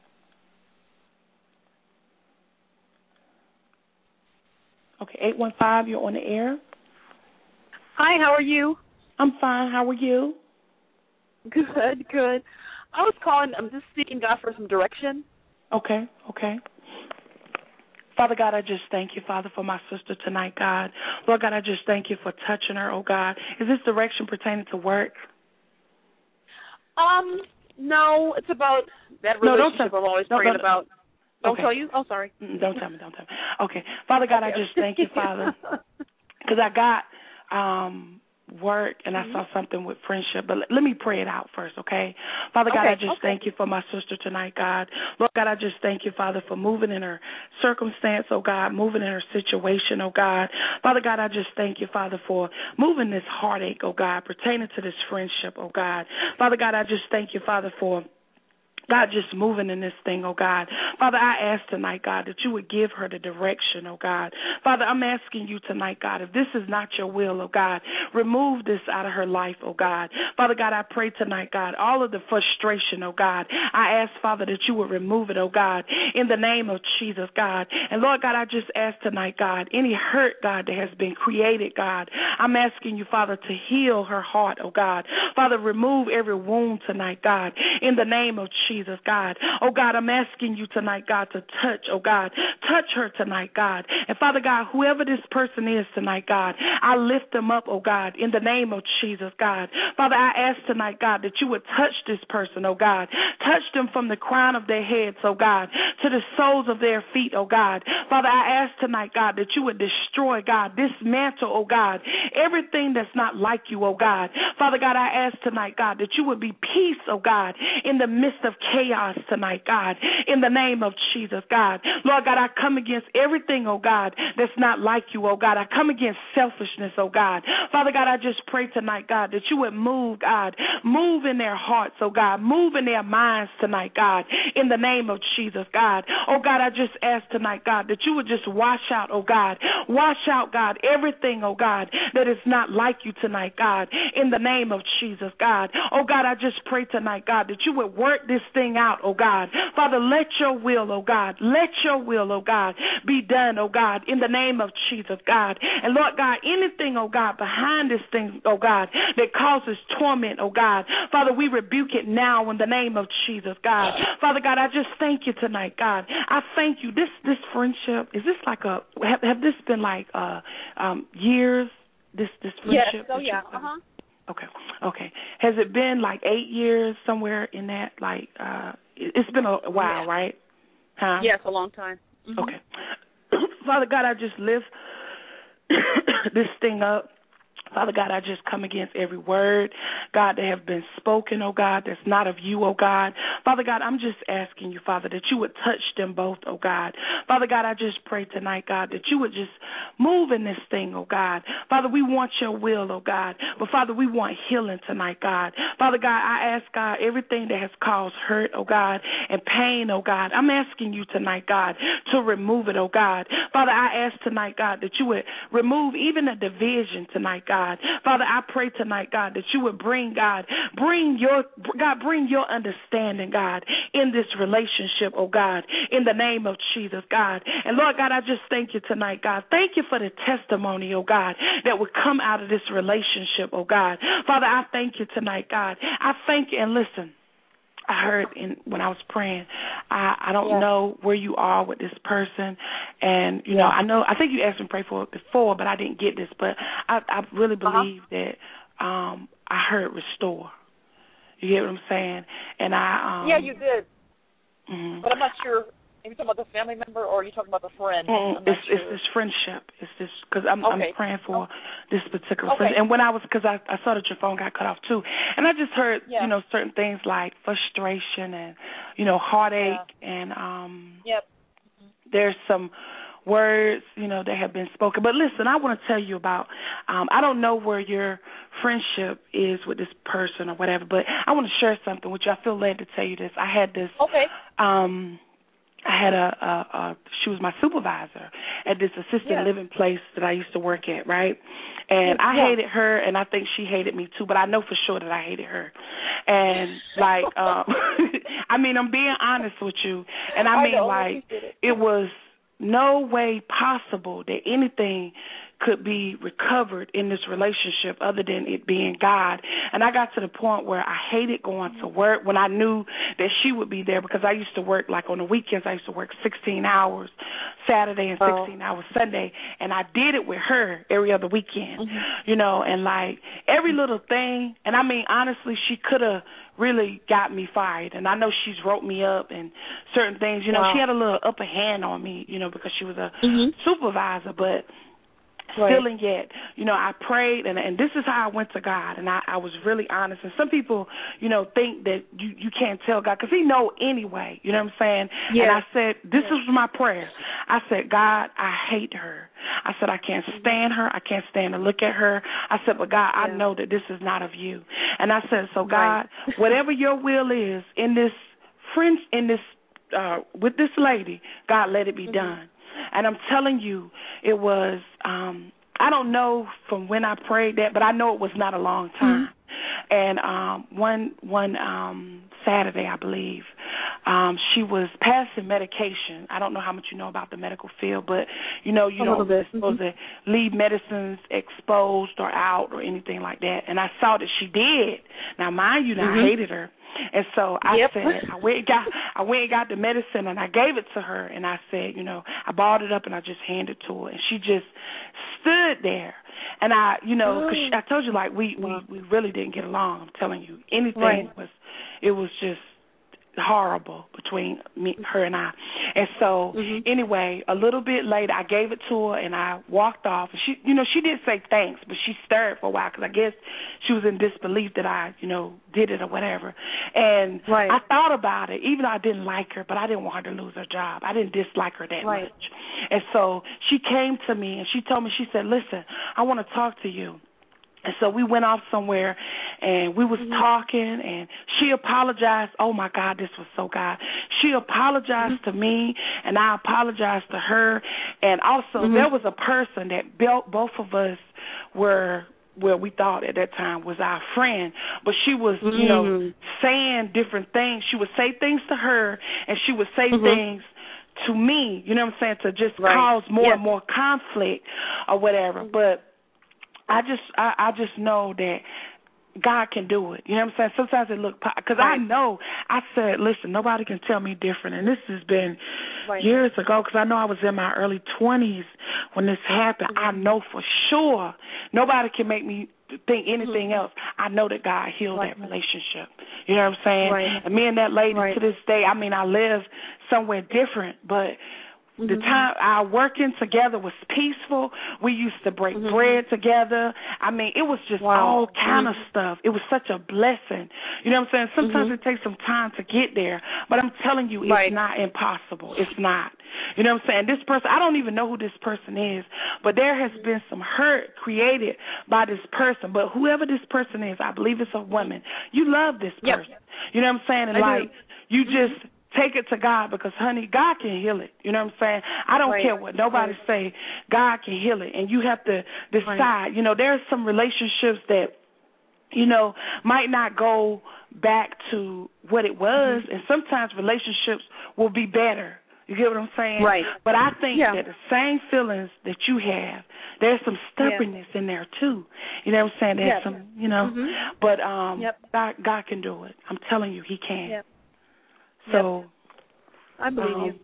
Okay, eight one five, you're on the air. Hi, how are you? I'm fine. How are you? Good, good. I was calling, I'm just seeking God for some direction. Okay, okay. Father God, I just thank you, Father, for my sister tonight, God. Lord God, I just thank you for touching her, oh God. Is this direction pertaining to work? Um, no, it's about that No, don't relationship tell- I'm always no, praying no, no. about. Don't Okay. tell you? Oh, sorry. Don't tell me, don't tell me. Okay. Father God, Okay. I just thank you, Father, because I got um, work, and mm-hmm. I saw something with friendship. But let, let me pray it out first, okay? Father God, okay, I just okay. thank you for my sister tonight, God. Lord God, I just thank you, Father, for moving in her circumstance, oh God, moving in her situation, oh God. Father God, I just thank you, Father, for moving this heartache, oh God, pertaining to this friendship, oh God. Father God, I just thank you, Father, for God, just moving in this thing, oh God. Father, I ask tonight, God, that you would give her the direction, oh God. Father, I'm asking you tonight, God, if this is not your will, oh God, remove this out of her life, oh God. Father God, I pray tonight, God, all of the frustration, oh God, I ask, Father, that you would remove it, oh God, in the name of Jesus, God. And Lord God, I just ask tonight, God, any hurt, God, that has been created, God, I'm asking you, Father, to heal her heart, oh God. Father, remove every wound tonight, God, in the name of Jesus. Jesus, God. Oh, God, I'm asking you tonight, God, to touch, oh, God. Touch her tonight, God. And, Father God, whoever this person is tonight, God, I lift them up, oh, God, in the name of Jesus, God. Father, I ask tonight, God, that you would touch this person, oh, God. Touch them from the crown of their heads, oh, God, to the soles of their feet, oh, God. Father, I ask tonight, God, that you would destroy, God, dismantle, oh, God, everything that's not like you, oh, God. Father God, I ask tonight, God, that you would be peace, oh, God, in the midst of chaos tonight, God, in the name of Jesus, God. Lord God, I come against everything, oh God, that's not like you, oh God. I come against selfishness, oh God. Father God, I just pray tonight, God, that you would move, God, move in their hearts, oh God, move in their minds tonight, God, in the name of Jesus, God. Oh God, I just ask tonight, God, that you would just wash out, oh God, wash out, God, everything, oh God, that is not like you tonight, God, in the name of Jesus, God. Oh God, I just pray tonight, God, that you would work this thing out, oh God. Father, let your will, oh God, let your will, oh God, be done, oh God, in the name of Jesus, God. And Lord God, anything, oh God, behind this thing, oh God, that causes torment, oh God, Father, we rebuke it now in the name of Jesus, God. Father God, I just thank you tonight, God. I thank you. This this friendship, is this like a, have, have this been like uh, um, years, this, this friendship? Yes, oh yeah, uh-huh. Okay, okay. Has it been like eight years somewhere in that? Like, uh, it's been a while, yeah. right? Huh? Yes, a long time. Mm-hmm. Okay. Father God, I just lift this thing up. Father God, I just come against every word, God, that have been spoken, oh God, that's not of you, oh God. Father God, I'm just asking you, Father, that you would touch them both, oh God. Father God, I just pray tonight, God, that you would just move in this thing, oh God. Father, we want your will, oh God. But Father, we want healing tonight, God. Father God, I ask, God, everything that has caused hurt, oh God, and pain, oh God, I'm asking you tonight, God, to remove it, oh God. Father, I ask tonight, God, that you would remove even the division tonight, God. God. Father, I pray tonight, God, that you would bring, God, bring your, God, bring your understanding, God, in this relationship, oh God, in the name of Jesus, God. And Lord God, I just thank you tonight, God. Thank you for the testimony, oh God, that would come out of this relationship, oh God. Father, I thank you tonight, God. I thank you, and listen, I heard in, when I was praying, I, I don't yeah. know where you are with this person. And, you yeah. know, I know, I think you asked me to pray for it before, but I didn't get this. But I, I really believe uh-huh. that um, I heard restore. You get what I'm saying? And I. Um, yeah, you did. Mm-hmm. But I'm not sure. Are you talking about the family member or are you talking about the friend? Mm-hmm. It's, sure. it's this friendship. It's this, because I'm, okay. I'm praying for okay. this particular okay. friend. And when I was, because I, I saw that your phone got cut off too. And I just heard, yeah. you know, certain things like frustration and, you know, heartache. Yeah. And um, yep. there's some words, you know, that have been spoken. But listen, I want to tell you about, um, I don't know where your friendship is with this person or whatever, but I want to share something with you. I feel led to tell you this. I had this. Okay. Um, I had a, a, a, she was my supervisor at this assisted yeah. living place that I used to work at, right? And I yeah. hated her, and I think she hated me too, but I know for sure that I hated her. And, like, um, I mean, I'm being honest with you, and I mean, I like, it. it was no way possible that anything could be recovered in this relationship other than it being God. And I got to the point where I hated going to work when I knew that she would be there, because I used to work, like on the weekends, I used to work sixteen hours Saturday and sixteen oh. hours Sunday, and I did it with her every other weekend, mm-hmm. you know, and like every little thing. And I mean, honestly, she could have really got me fired. And I know she's wrote me up and certain things, you know, wow. she had a little upper hand on me, you know, because she was a mm-hmm. supervisor, but Right. Still and yet, you know, I prayed, and and this is how I went to God, and I, I was really honest. And some people, you know, think that you, you can't tell God because He know anyway. You know what I'm saying? Yeah. And I said, this yeah. was my prayer. I said, God, I hate her. I said, I can't stand her. I can't stand to look at her. I said, but God, yeah. I know that this is not of you. And I said, so God, right. whatever your will is in this friend, in this uh, with this lady, God, let it be mm-hmm. done. And I'm telling you, it was, um, I don't know from when I prayed that, but I know it was not a long time. Mm-hmm. And um, one one um, Saturday, I believe, um, she was passing medication. I don't know how much you know about the medical field, but, you know, you don't really supposed mm-hmm. to leave medicines exposed or out or anything like that. And I saw that she did. Now, mind you, mm-hmm. I hated her. And so I yep. said, I went and got, I went and got the medicine, and I gave it to her, and I said, you know, I balled it up and I just handed it to her, and she just stood there. And I, you know, cause she, I told you, like, we, we, we really didn't get along. I'm telling you, anything right. was, it was just horrible between me, her and I. And so, mm-hmm. anyway, a little bit later, I gave it to her, and I walked off. And she, you know, she did say thanks, but she stirred for a while because I guess she was in disbelief that I, you know, did it or whatever. And right. I thought about it, even though I didn't like her, but I didn't want her to lose her job. I didn't dislike her that right. much. And so she came to me, and she told me, she said, listen, I want to talk to you. And so we went off somewhere, and we was mm-hmm. talking, and she apologized. Oh, my God, this was so God. She apologized mm-hmm. to me, and I apologized to her. And also mm-hmm. there was a person that built, both of us were where we thought at that time was our friend, but she was, mm-hmm. you know, saying different things. She would say things to her, and she would say mm-hmm. things to me, you know what I'm saying, to just right. cause more yeah. and more conflict or whatever. Mm-hmm. But I just I, I just know that God can do it. You know what I'm saying? Sometimes it look, because right. I know, I said, listen, nobody can tell me different. And this has been right. years ago, because I know I was in my early twenties when this happened. Mm-hmm. I know for sure nobody can make me think anything mm-hmm. else. I know that God healed right. that relationship. You know what I'm saying? Right. And me and that lady right. to this day, I mean, I live somewhere different, but mm-hmm. the time our working together was peaceful. We used to break mm-hmm. bread together. I mean, it was just wow. all kind mm-hmm. of stuff. It was such a blessing. You know what I'm saying? Sometimes mm-hmm. it takes some time to get there, but I'm telling you, it's right. not impossible. It's not. You know what I'm saying? This person, I don't even know who this person is, but there has been some hurt created by this person. But whoever this person is, I believe it's a woman. You love this person. Yep. You know what I'm saying? And I like, do. you just take it to God because, honey, God can heal it. You know what I'm saying? I don't right. care what nobody right. say. God can heal it. And you have to decide. Right. You know, there are some relationships that, you know, might not go back to what it was. Mm-hmm. And sometimes relationships will be better. You get what I'm saying? Right. But I think yeah. that the same feelings that you have, there's some stubbornness yeah. in there, too. You know what I'm saying? There's yep. some, you know. Mm-hmm. But um, yep. God, God can do it. I'm telling you, He can. Yep. So, yep. I believe um,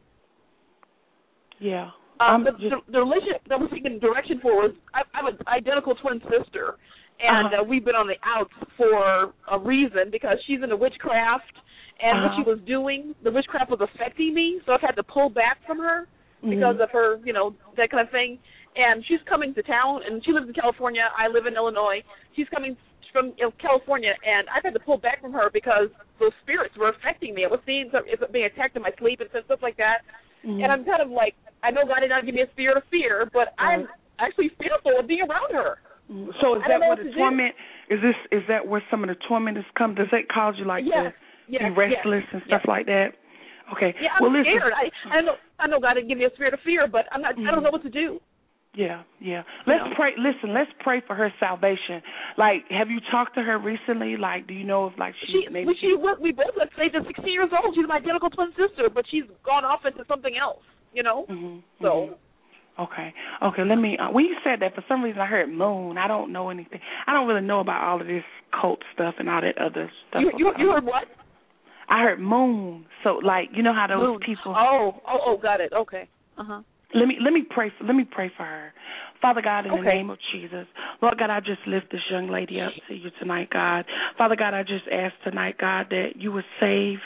you. Yeah. Um, the, just, the, the relationship that we're seeking direction for was I, I have an identical twin sister, and uh-huh. uh, we've been on the outs for a reason because she's into witchcraft, and uh-huh. what she was doing, the witchcraft was affecting me, so I've had to pull back from her mm-hmm. because of her, you know, that kind of thing. And she's coming to town, and she lives in California. I live in Illinois. She's coming from you know, California, and I've had to pull back from her because those spirits were affecting me. I was seeing some, being attacked in my sleep and stuff like that. Mm-hmm. And I'm kind of like, I know God did not give me a spirit of fear, but right. I'm actually fearful of being around her. So is that where the torment, do. is this, is that where some of the torment has come? Does that cause you like yes. to yes. be restless yes. and stuff yes. like that? Okay. Yeah, I'm well, listen. scared. I, I know I know God didn't give me a spirit of fear, but I'm not. Mm-hmm. I don't know what to do. Yeah, yeah. Let's you know? pray. Listen, let's pray for her salvation. Like, have you talked to her recently? Like, do you know if like she, she maybe she, she we both let's say she's sixteen years old. She's my identical twin sister, but she's gone off into something else. You know. Mm-hmm, so. Mm-hmm. Okay, okay. Let me. Uh, when you said that, for some reason I heard moon. I don't know anything. I don't really know about all of this cult stuff and all that other stuff. You, you, you heard what? I heard moon. So, like, you know how those moon. people. Oh, oh, oh, got it. Okay. Uh huh. Let me let me pray for let me pray for her. Father God, in okay. the name of Jesus, Lord God, I just lift this young lady up to you tonight, God. Father God, I just ask tonight, God, that you would save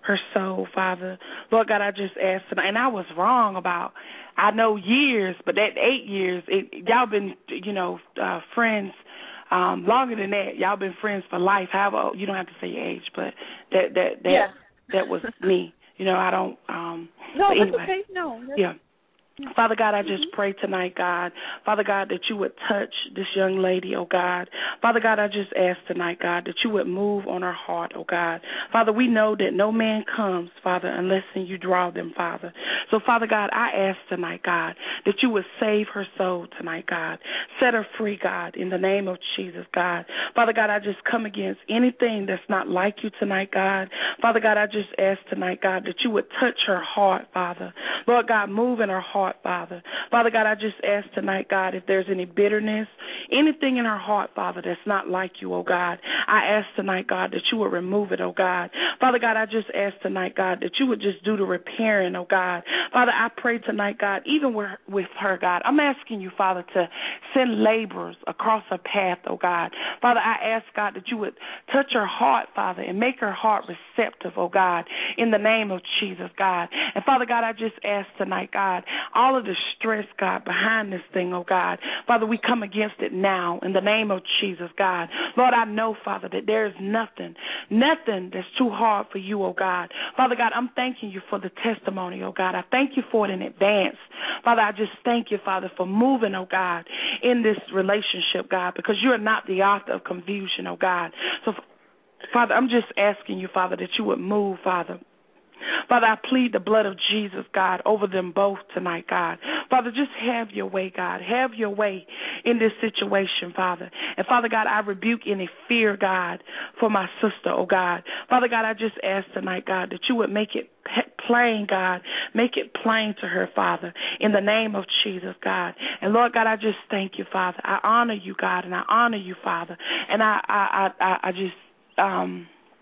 her soul, Father. Lord God, I just asked tonight, and I was wrong about, I know years, but that eight years, it, y'all been, you know, uh, friends um, longer than that. Y'all been friends for life. However, you don't have to say your age, but that that that yeah. that was me. You know, I don't. Um, no, but that's anyway. okay. No. That's, yeah. Father God, I just pray tonight, God, Father God, that you would touch this young lady, oh God. Father God, I just ask tonight, God, that you would move on her heart, oh God. Father, we know that no man comes, Father, unless you draw them, Father. So, Father God, I ask tonight, God, that you would save her soul tonight, God. Set her free, God, in the name of Jesus, God. Father God, I just come against anything that's not like you tonight, God. Father God, I just ask tonight, God, that you would touch her heart, Father. Lord God, move in her heart, Father. Father God, I just ask tonight, God, if there's any bitterness, anything in her heart, Father, that's not like you, oh God. I ask tonight, God, that you would remove it, oh God. Father God, I just ask tonight, God, that you would just do the repairing, oh God. Father, I pray tonight, God, even with, with her, God, I'm asking you, Father, to send laborers across her path, oh God. Father, I ask, God, that you would touch her heart, Father, and make her heart receptive, oh God, in the name of Jesus, God. And Father God, I just ask tonight, God, all of the stress, God, behind this thing, oh God. Father, we come against it now in the name of Jesus, God. Lord, I know, Father, that there is nothing, nothing that's too hard for you, oh God. Father God, I'm thanking you for the testimony, oh God. I thank you for it in advance. Father, I just thank you, Father, for moving, oh God, in this relationship, God, because you are not the author of confusion, oh God. So, Father, I'm just asking you, Father, that you would move, Father. Father, I plead the blood of Jesus, God, over them both tonight, God. Father, just have your way, God. Have your way in this situation, Father. And, Father God, I rebuke any fear, God, for my sister, oh God. Father God, I just ask tonight, God, that you would make it plain, God. Make it plain to her, Father, in the name of Jesus, God. And, Lord God, I just thank you, Father. I honor you, God, and I honor you, Father. And I, I, I, I just, um...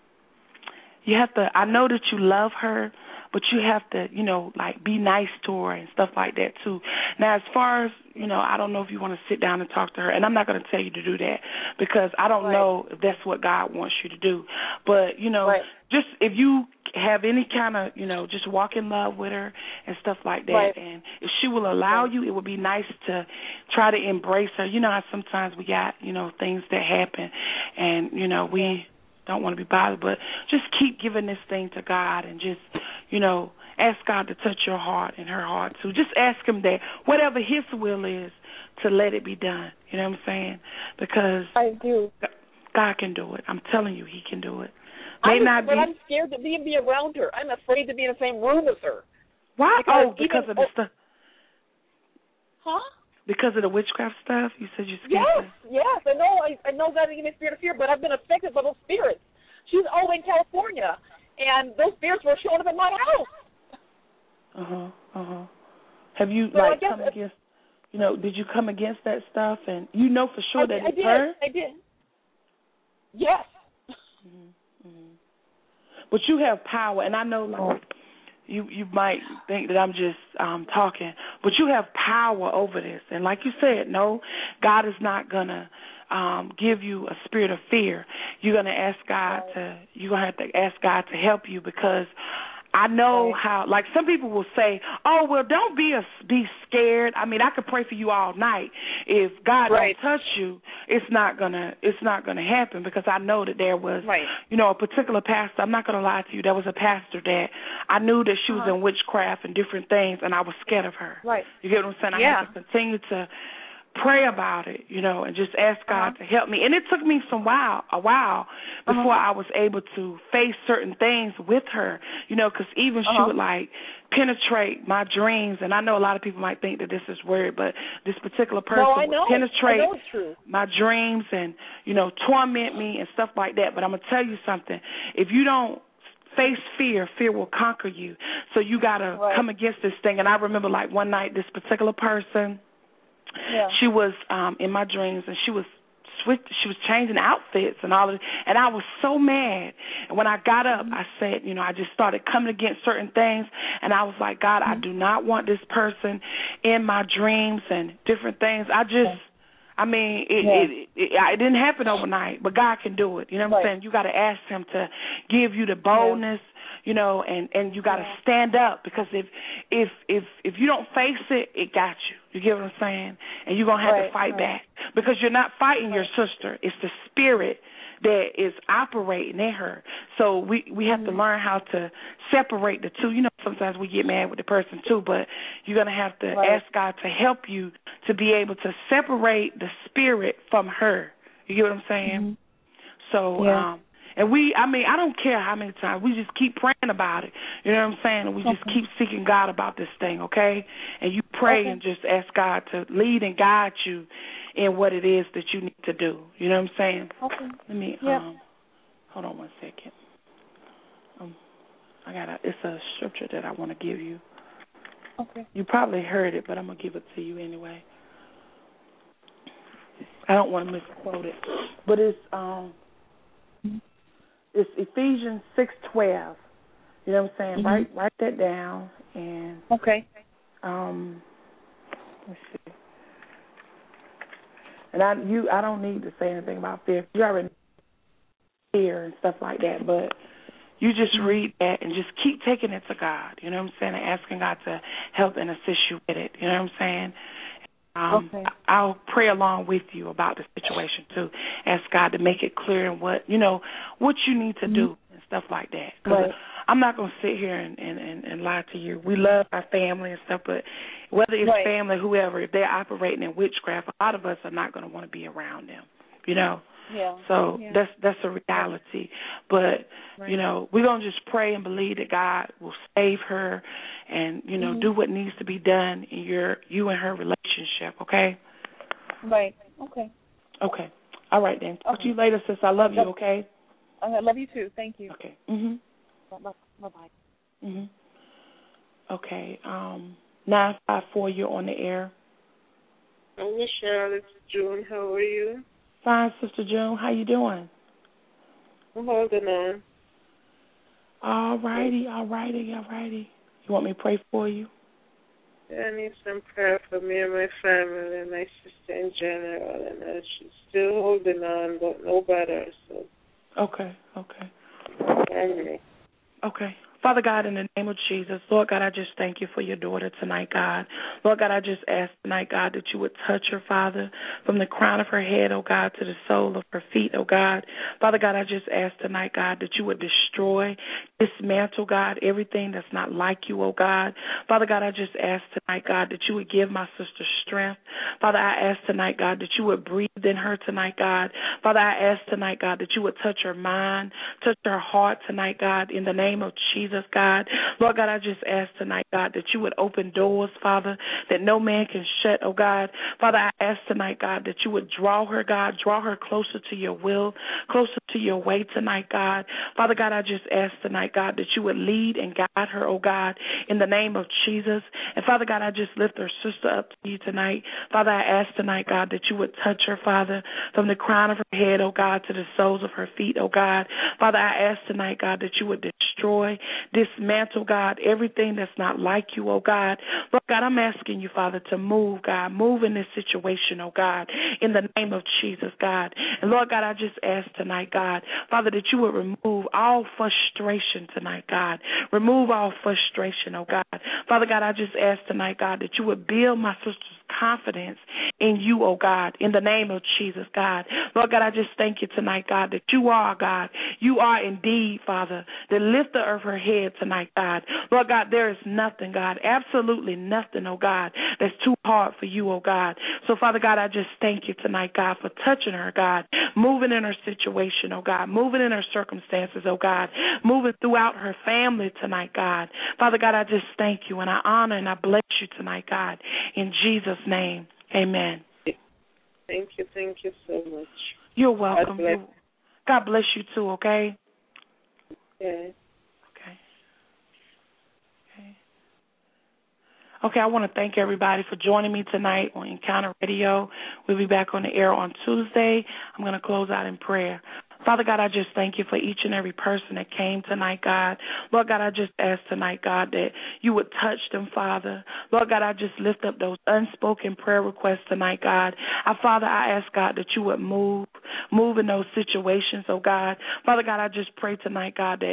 You have to, I know that you love her, but you have to, you know, like be nice to her and stuff like that too. Now, as far as, you know, I don't know if you want to sit down and talk to her, and I'm not going to tell you to do that because I don't right. know if that's what God wants you to do. But, you know, right. just if you have any kind of, you know, just walk in love with her and stuff like that. Right. And if she will allow right. you, it would be nice to try to embrace her. You know how sometimes we got, you know, things that happen and, you know, we... Yeah. don't want to be bothered, but just keep giving this thing to God and just, you know, ask God to touch your heart and her heart too. Just ask him that whatever his will is to let it be done. You know what I'm saying? Because I do. God can do it. I'm telling you, he can do it. May May not but be. I'm scared to be, be around her. I'm afraid to be in the same room with her. Why? Because oh, because even, of the oh, stuff. Huh? Because of the witchcraft stuff? You said you're scared? Yes, yes. I know I, I know God gave me a spirit of fear, but I've been affected by those spirits. She's all in California, and those spirits were showing up at my house. Uh-huh, uh-huh. Have you, so like, come against, you know, did you come against that stuff? And you know for sure I, that I it's did, her? I did. Yes. Mm-hmm, mm-hmm. But you have power, and I know, like, you you might think that I'm just um, talking, but you have power over this. And like you said, no, God is not going to um, give you a spirit of fear. You're going to ask God right. to, you're going to have to ask God to help you because I know right. how, like some people will say, oh, well, don't be a, be scared. I mean, I could pray for you all night. If God right. don't touch you, it's not going to, it's not going to happen because I know that there was, right. you know, a particular pastor. I'm not going to lie to you. There was a pastor that I knew that she was uh-huh. in witchcraft and different things, and I was scared of her. Right. You get what I'm saying? Yeah. I had to continue to pray about it, you know, and just ask God uh-huh. to help me. And it took me some while, a while before uh-huh. I was able to face certain things with her, you know, because even uh-huh. she would, like, penetrate my dreams. And I know a lot of people might think that this is weird, but this particular person no, I know. would penetrate I know it's true. my dreams and, you know, torment me and stuff like that. But I'm going to tell you something. If you don't face fear, fear will conquer you. So you got to right. come against this thing. And I remember, like, one night this particular person, Yeah. she was um, in my dreams, and she was switch, she was changing outfits and all of it, and I was so mad. And when I got up, I said, you know, I just started coming against certain things, and I was like, God, I do not want this person in my dreams and different things. I just, I mean, it, yeah. it, it, it didn't happen overnight, but God can do it. You know what right. I'm saying? You got to ask him to give you the boldness, you know, and, and you got to stand up, because if if if if you don't face it, it got you. You get what I'm saying? And you're going to have right, to fight right. back, because you're not fighting your sister. It's the spirit that is operating in her. So we, we have mm-hmm. to learn how to separate the two. You know, sometimes we get mad with the person too, but you're going to have to right. ask God to help you to be able to separate the spirit from her. You get what I'm saying? Mm-hmm. So, yeah. um, and we, I mean, I don't care how many times. We just keep praying about it. You know what I'm saying? And we just okay. keep seeking God about this thing, okay? And you pray okay. and just ask God to lead and guide you in what it is that you need to do. You know what I'm saying? Okay. Let me, yep. um, hold on one second. Um, I got a, it's a scripture that I want to give you. Okay. You probably heard it, but I'm going to give it to you anyway. I don't want to misquote it, but it's um, it's Ephesians six twelve. You know what I'm saying? Mm-hmm. Write write that down and okay. Um, let's see. And I you I don't need to say anything about fear. You already know fear and stuff like that, but you just mm-hmm. read that and just keep taking it to God. You know what I'm saying? And asking God to help and assist you with it. You know what I'm saying? Um, okay. I'll pray along with you about the situation too. Ask God to make it clear and what you know what you need to mm-hmm. do and stuff like that. Because right. I'm not going to sit here and, and, and, and lie to you. We love our family and stuff, but whether it's right. family, whoever, if they're operating in witchcraft, a lot of us are not going to want to be around them. You know. Yeah. So yeah. that's that's a reality. But right. you know, we're gonna just pray and believe that God will save her, and you know, mm-hmm. do what needs to be done in your you and her relationship. Okay. Right. Okay. Okay. All right then. Talk okay. to you later, sis. I love you. Okay. I love you too. Thank you. Okay. Mhm. Bye bye. Mhm. Okay. Um, nine five four. You're on the air. I'm Michelle. It's June. How are you? Fine, Sister June. How you doing? I'm holding on. All righty, all righty, all righty. You want me to pray for you? Yeah, I need some prayer for me and my family and my sister in general. And uh, she's still holding on, but no better. So. Okay, okay. Anyway. Okay. Father God, in the name of Jesus, Lord God, I just thank you for your daughter tonight, God. Lord God, I just ask tonight, God, that you would touch her, Father, from the crown of her head, oh God, to the sole of her feet, oh God. Father God, I just ask tonight, God, that you would destroy, dismantle, God, everything that's not like you, oh God. Father God, I just ask tonight, God, that you would give my sister strength. Father, I ask tonight, God, that you would breathe in her tonight, God. Father, I ask tonight, God, that you would touch her mind, touch her heart tonight, God, in the name of Jesus. God. Lord God, I just ask tonight, God, that you would open doors, Father, that no man can shut, oh God. Father, I ask tonight, God, that you would draw her, God, draw her closer to your will, closer to your way tonight, God. Father God, I just ask tonight, God, that you would lead and guide her, oh God, in the name of Jesus. And Father God, I just lift her sister up to you tonight. Father, I ask tonight, God, that you would touch her, Father, from the crown of her head, oh God, to the soles of her feet, oh God. Father, I ask tonight, God, that you would destroy, dismantle, God, everything that's not like you, oh God. Lord God, I'm asking you, Father, to move, God, move in this situation, oh God, in the name of Jesus, God. And Lord God, I just ask tonight, God, Father, that you would remove all frustration tonight, God. Remove all frustration, oh God. Father God, I just ask tonight, God, that you would build my sister's confidence in you, oh God, in the name of Jesus, God. Lord God, I just thank you tonight, God, that you are, God. You are indeed, Father, the lifter of her head tonight, God. Lord God, there is nothing, God, absolutely nothing, oh God, that's too hard for you, oh God. So, Father God, I just thank you tonight, God, for touching her, God, moving in her situation, oh God, moving in her circumstances, oh God, moving throughout her family tonight, God. Father God, I just thank you, and I honor and I bless you tonight, God, in Jesus' name. Amen. Thank you. Thank you so much. You're welcome. God bless, God bless you too, okay? Yeah. Okay. Okay. Okay, I want to thank everybody for joining me tonight on Encounter Radio. We'll be back on the air on Tuesday. I'm going to close out in prayer. Father God, I just thank you for each and every person that came tonight, God. Lord God, I just ask tonight, God, that you would touch them, Father. Lord God, I just lift up those unspoken prayer requests tonight, God. I, Father, I ask, God, that you would move, move in those situations, oh God. Father God, I just pray tonight, God, that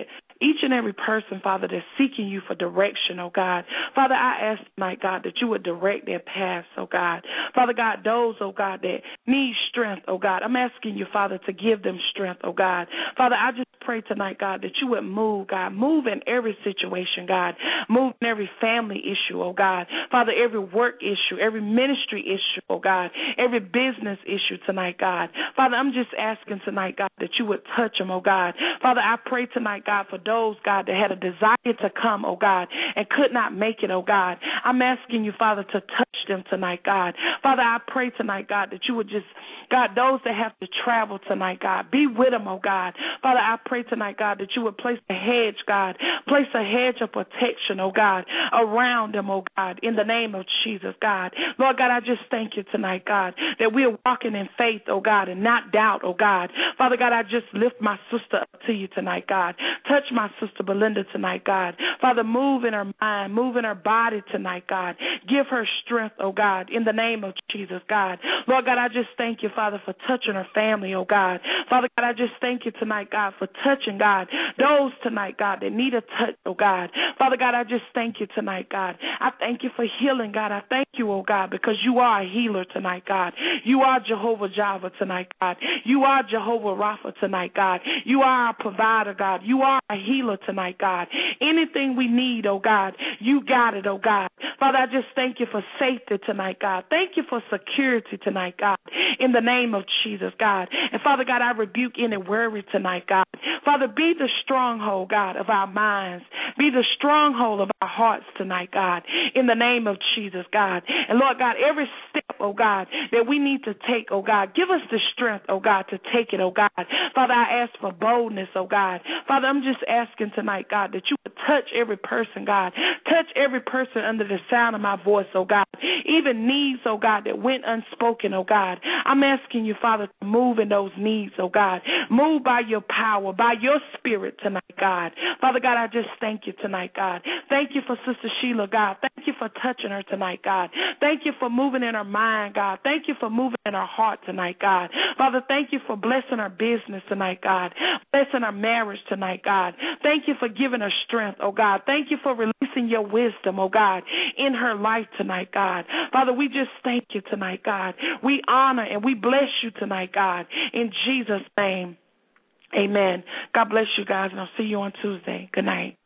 each and every person, Father, that's seeking you for direction, oh God. Father, I ask tonight, God, that you would direct their paths, oh God. Father God, those, oh God, that need strength, oh God, I'm asking you, Father, to give them strength, oh God. Father, I just pray tonight, God, that you would move, God. Move in every situation, God. Move in every family issue, oh God. Father, every work issue, every ministry issue, oh God. Every business issue tonight, God. Father, I'm just asking tonight, God, that you would touch them, oh God. Father, I pray tonight, God, for those, God, that had a desire to come, oh God, and could not make it, oh God. I'm asking you, Father, to touch them tonight, God. Father, I pray tonight, God, that you would just, God, those that have to travel tonight, God, be with them, oh God. Father, I pray tonight, God, that you would place a hedge, God, place a hedge of protection, oh God, around them, oh God, in the name of Jesus, God. Lord God, I just thank you tonight, God, that we are walking in faith, oh God, and not doubt, oh God. Father God, I just lift my sister up to you tonight, God. Touch my sister Belinda tonight, God. Father, move in her mind, move in her body tonight, God. Give her strength, oh God, in the name of Jesus, God. Lord God, I just thank you, Father, for touching her family, oh God. Father God, I just thank you tonight, God, for touching, God, those tonight, God, that need a touch, oh God. Father God, I just thank you tonight, God. I thank you for healing, God. I thank you, oh God, because you are a healer tonight, God. You are Jehovah Jireh tonight, God. You are Jehovah Rapha tonight, God. You are our provider, God. You are a healer tonight, God. Anything we need, oh God, you got it, oh God. Father, I just thank you for safety tonight, God. Thank you for security tonight, God, in the name of Jesus, God. And Father God, I rebuke any worry tonight, God. Father, be the stronghold, God, of our minds. Be the stronghold of our hearts tonight, God, in the name of Jesus, God. And Lord God, every step, oh God, that we need to take, oh God, give us the strength, oh God, to take it, oh God. Father, I ask for boldness, oh God. Father, I'm just asking tonight, God, that you would touch every person, God. Touch every person under the sound of my voice, oh God. Even needs, oh God, that went unspoken, oh God. I'm asking you, Father, to move in those needs, oh God. Move by your power, by your spirit tonight, God. Father God, I just thank you tonight, God. Thank you for Sister Sheila, God. Thank you for touching her tonight, God. Thank you for moving in her mind, God. Thank you for moving in her heart tonight, God. Father, thank you for blessing her business tonight, God. Blessing her marriage tonight, God. Thank you for giving her strength, oh God. Thank you for releasing your wisdom, oh God, in her life tonight, God. Father, we just thank you tonight, God. We honor and we bless you tonight, God. In Jesus' name, amen. God bless you guys, and I'll see you on Tuesday. Good night.